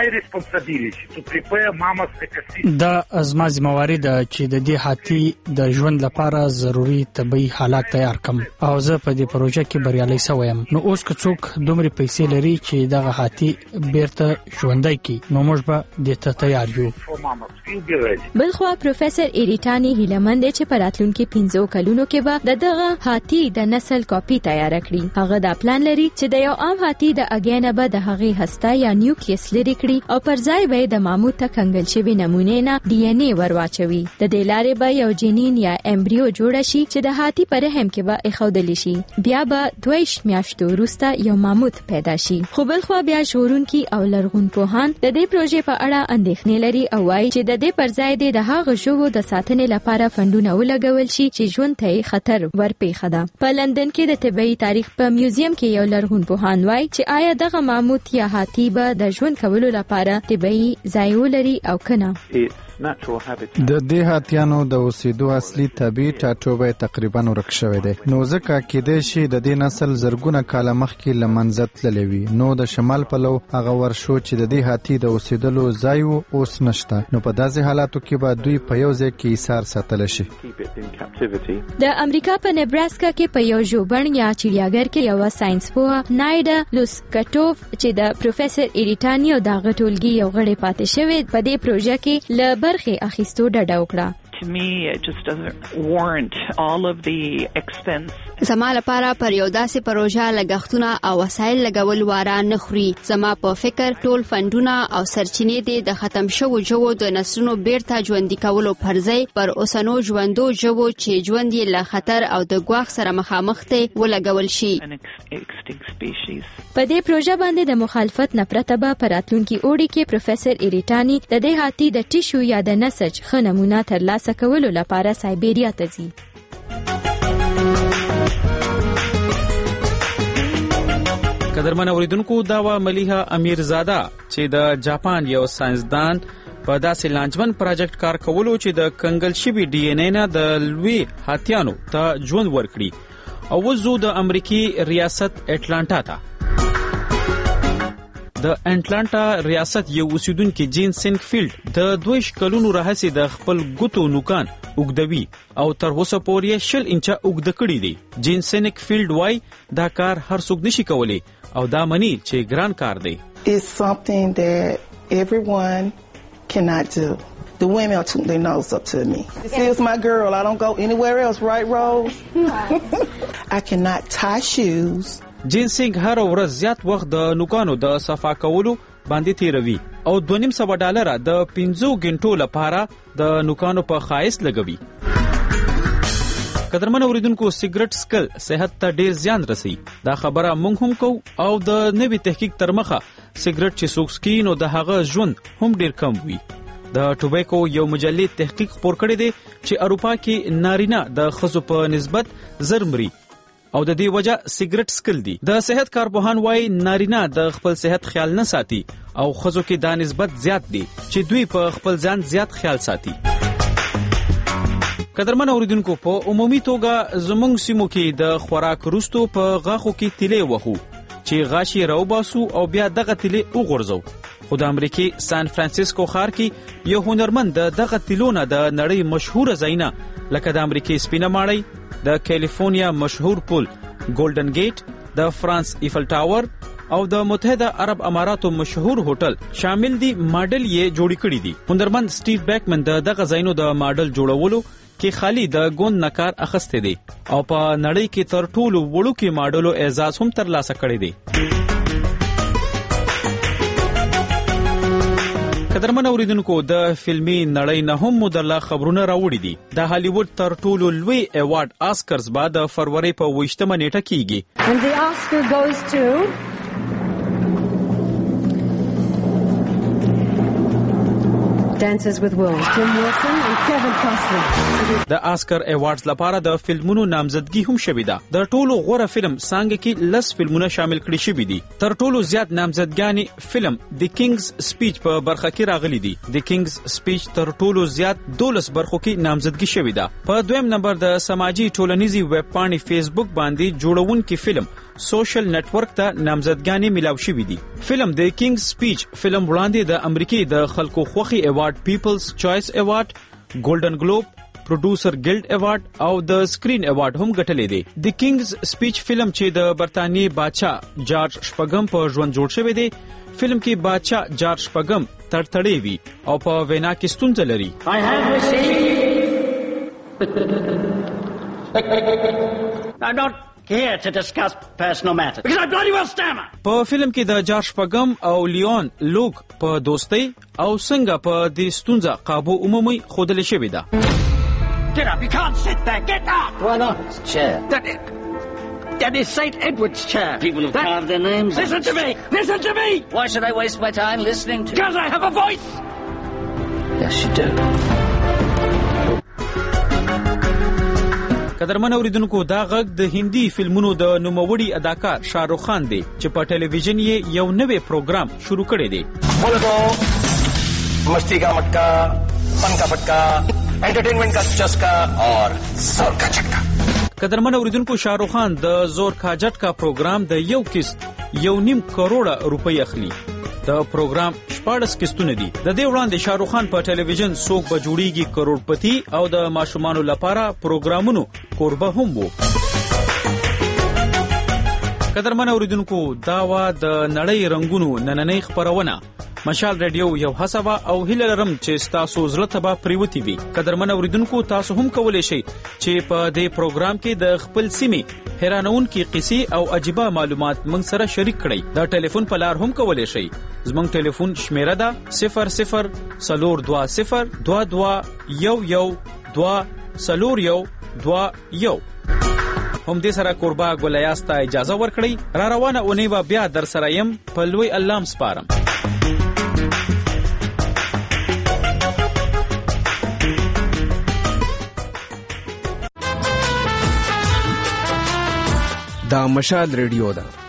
کړي. دا ازما ذمہواری ده چې د دې هاتی د ژوند لپاره ضروری طبي حالات تیار کم او زه په دې پروژه کې بریالي شوم. نو اوس که څوک دومره پیسې لري چې دغه هاتی بیرته ژوندۍ کړي نو موږ به د ته تیار یو. بلخوا پروفیسور ایریټانی هیلمند چې په راتلونکو 15 کلونو کې به دغه هاتی د نسل کاپی تیار کړي. هغه دا پلان لري چې د یو عام هاتی د اګینه به د هغې هسته یا نیوکلیس لري کړي او پر ځای به د ماموت کنګل شوی نمونه نه ډي ان اے ور واچوي. د دې لارې به یو جنین یا امبریو جوړ شي چې د هاتی پر رحم کې به اخودل شي. بیا به 2 میاشتو وروسته یو ماموت پیدا شي. خو بل خو بیا ژغورونکي او لرغونپوهان د دې پروژې په اړه اندېښنې لري او وايي چې د دې پر ځای د هغه ژوو د ساتنې لپاره فندونه ولګول شي چې ژوند ته خطر ورپېښه ده. په لندن کې د طبي تاریخ په میوزیم کې یو لرغونپوهان وايي چې آیا دغه ماموت یا هاتی به د ژوند کولو لپاره طبي ځای ولري او کنه. د دې هاتیانو د اوسېدو اصلي طبي ټاټوبی تقریبا ورک شوی دی، نو ځکه کېدای شي د دې نسل زرګونه کاله مخکې له منځه تللی وي. نو د شمال پلو هغه ورشو چې د دې هاتي د اوسېدلو ځای و اوس نشته، نو په داسې حالاتو کې به دوی په یو ځای کې ایثار ساتلی شي. د امریکا په نبراسکا کې په یو ژوبڼ یا چړیاګر کې یو ساينس پوه نایډا لوسکټوف چې د پروفیسور ایریټانیو د غټولګي یو غړی پاتې شوی په دې پروژه کې له برخې اخیستو ډډه وکړه. To me, it just doesn't warrant all of the expense. زما لپاره پر یو داسې پروژه لګښتونه او وسایل لګول واره نه خوري. زما په فکر ټول فندونه او سرچینې دې د ختم شوو ژوو د نسلونو بیرته ژوندي کولو پر ځای پر اوسنو ژوندو ژوو چې ژوند یې له خطر او د ګواښ سره مخامخ دی ولګول شي. په دې پروژه باندې د مخالفت نه پرته به په راتلونکي اوړي کې پروفیسور ایریټانی د دې هاتي د ټیشو یا د نسج ښه نمونه ترلاسه کولو لپاره سایبریا ته ځي. قدرمن اوریدونکو، دا و ملیحه امیرزاده چې د جاپان یو ساينسدان په داسې لانجمن پروژیکټ کار کولو چې د کنګل شوي ډي ان اے نه د لوی هاتیانو ته ژوند ورکړي او وزو د امریکای ریاست اټلانټا ته. د اټلانټا ریاست یو اوسیدونکو جین سینکفیلډ د 2 کلونو راهیسې د خپل ګوتو نوکان اوګدوي او تر اوسه پورې 20 انچه اوګد کړی دی. جین سینکفیلډ وای دا کار هر څوک نشي کولی او دا مني چې ګران کار دی. It's something that everyone cannot do. The women are turning their nose up to me. This is my girl. I don't go anywhere else, right, Rose? I cannot tie shoes. جین سینګ هر ورځ زیات وخت د نوکانو د صفا کولو باندې تیروي او $2.5 د 15 غنټو لپاره د نوکانو په خایس لګوي. قدرمن اوریدونکو، سیګریټ سکل صحت ته ډیر زیان رسي. دا خبره مونږ هم کو او د نوي تحقیق تر مخه سیګریټ چې څوک سکي نو د هغه ژوند هم ډیر کم وي. د ټوبیکو یو مجلې تحقیق خپور کړی دی چې اروپا کې نارینه د ښځو په نسبت زر مري او د دې وجه سیګریټ سکل دي. د صحت کارپوهان وايي نارینه د خپل صحت خیال نه ساتي او ښځو کې دا نسبت زیات دی چې دوی په خپل ځان زیات خیال ساتي. قدرمن اوریدونکو، په عمومي توګه زموږ سیمو کې د خوراک وروسته په غاښو کې تیلې وهو چې غاښ یې راوباسو او بیا دغه تیلې وغورځو. خو د امریکای سان فرانسیسکو ښار کې یو هنرمند دغه تیلونه د نړۍ مشهور ځایونه لکه د امریکای سپینه ماړی، د کیلیفورنیا مشهور پل ګولډن گیټ، د فرانس ایفل ټاور او د متحده عرب اماراتو مشهور هوټل شامل دي ماډل یې جوړ کړی دي. هنرمند سټیو بیکمن دغه ځایونو د ماډل جوړولو کې خالی د ګوند نکار اخسته دي او په نړۍ کې تر ټولو وړوکی ماډلو اعزاز هم ترلاسه کړی دی. قدرمن اوریدونکو، د فلمي نړۍ نه هم مدرلا خبرونه راوړي دي. د هالیوډ تر ټولو لوی ایوارډ آسکرز به د فروری په 28 نیټه کیږي. And the Oscar goes to Dances with Wolves, Jim Wilson and Kevin Costner. د آسکر ایوارډز لپاره د فلمونو نامزدګي هم شوې ده. د ټولو غوره فلم څنګه کې 10 فلمونه شامل کړي شوي دي. تر ټولو زیات نامزدګانې فلم د کینګز سپیچ په برخه کې راغلي دي. د کینګز سپیچ تر ټولو زیات 12 برخو کې نامزدګي شوې ده. په دویم نمبر د سماجی ټولنیزي ویب پاڼې فیسبوک باندې جوړونکي فلم سوشل نتورک ته نامزدګانې ملاو شوې دي. فلم د کینګز سپیچ فلم وړاندې د امریکای د خلکو خوخي ایوارډ پیپلز چوایس ایوارډ، ګولډن ګلوب، پروډوسر ګلډ ایوارډ او د سکرین ایوارډ هم ګټلې دي. د کینګز سپیچ فلم چې د برتانیې بادشاه جارج شپږم په ژوند جوړ شوی دی. فلم کې بادشاه جارج شپږم تړتړې وي او په وینا کې ستونزه لري. here to discuss personal matters because I bloody well stammer. په فلم کې د جارج پګم او لیون لوک په دوستۍ او څنګه په دې ستونزه قابو عمومي خودل شوې ده. Get up, you can't sit there. Get up. Why not? It's a chair. That is St. Edward's chair. People have carved their names. Listen to me. Listen to me. Why should I waste my time listening to? Because I have a voice. Yes, you do. قدرمن اوریدونکو دا غږ د هندي فلمونو د نوموړي اداکار شاهرخ خان دی چې په ټلویزیون یې یو نوې پروګرام شروع کړی دی. مستی کا مٹکا، فن کا پٹکا، انٹرټینمنٹ کا چسکا اور زور کا چٹکا. قدرمن اوریدونکو شاهرخ خان د زور کا جټکا پروګرام د یو قسط 1.5 کروڑ روپۍ اخلي. د پروګرام 14 قسطونه دي. د دې وړاندې شاهرخ خان په ټلویزیون څوک به جوړیږي کروڑپتی او د ماشومانو لپاره پروګرامونو کوربه هم وو. قدرمن اوریدونکو دا وا د نړۍ رنگونو نننۍ خبرونه مشال رادیو یو حسابه او هیله لرم چې تاسو زړه ته به پریوتی وي. قدرمن اوریدونکو تاسو هم کولای شئ چې په دې پروګرام کې د خپل سیمې حیرانونکي قصې او عجیبه معلومات موږ سره شریک کړئ. د ټلیفون په لار هم کولای شئ. زموږ ټلیفون شمیره ده 0022221122. هم دې سره قربا ګولیاستا اجازه ورکړئ. را روانه اونۍ به بیا در سره یم په لوی الله سپارم. دا مشال ریډیو ده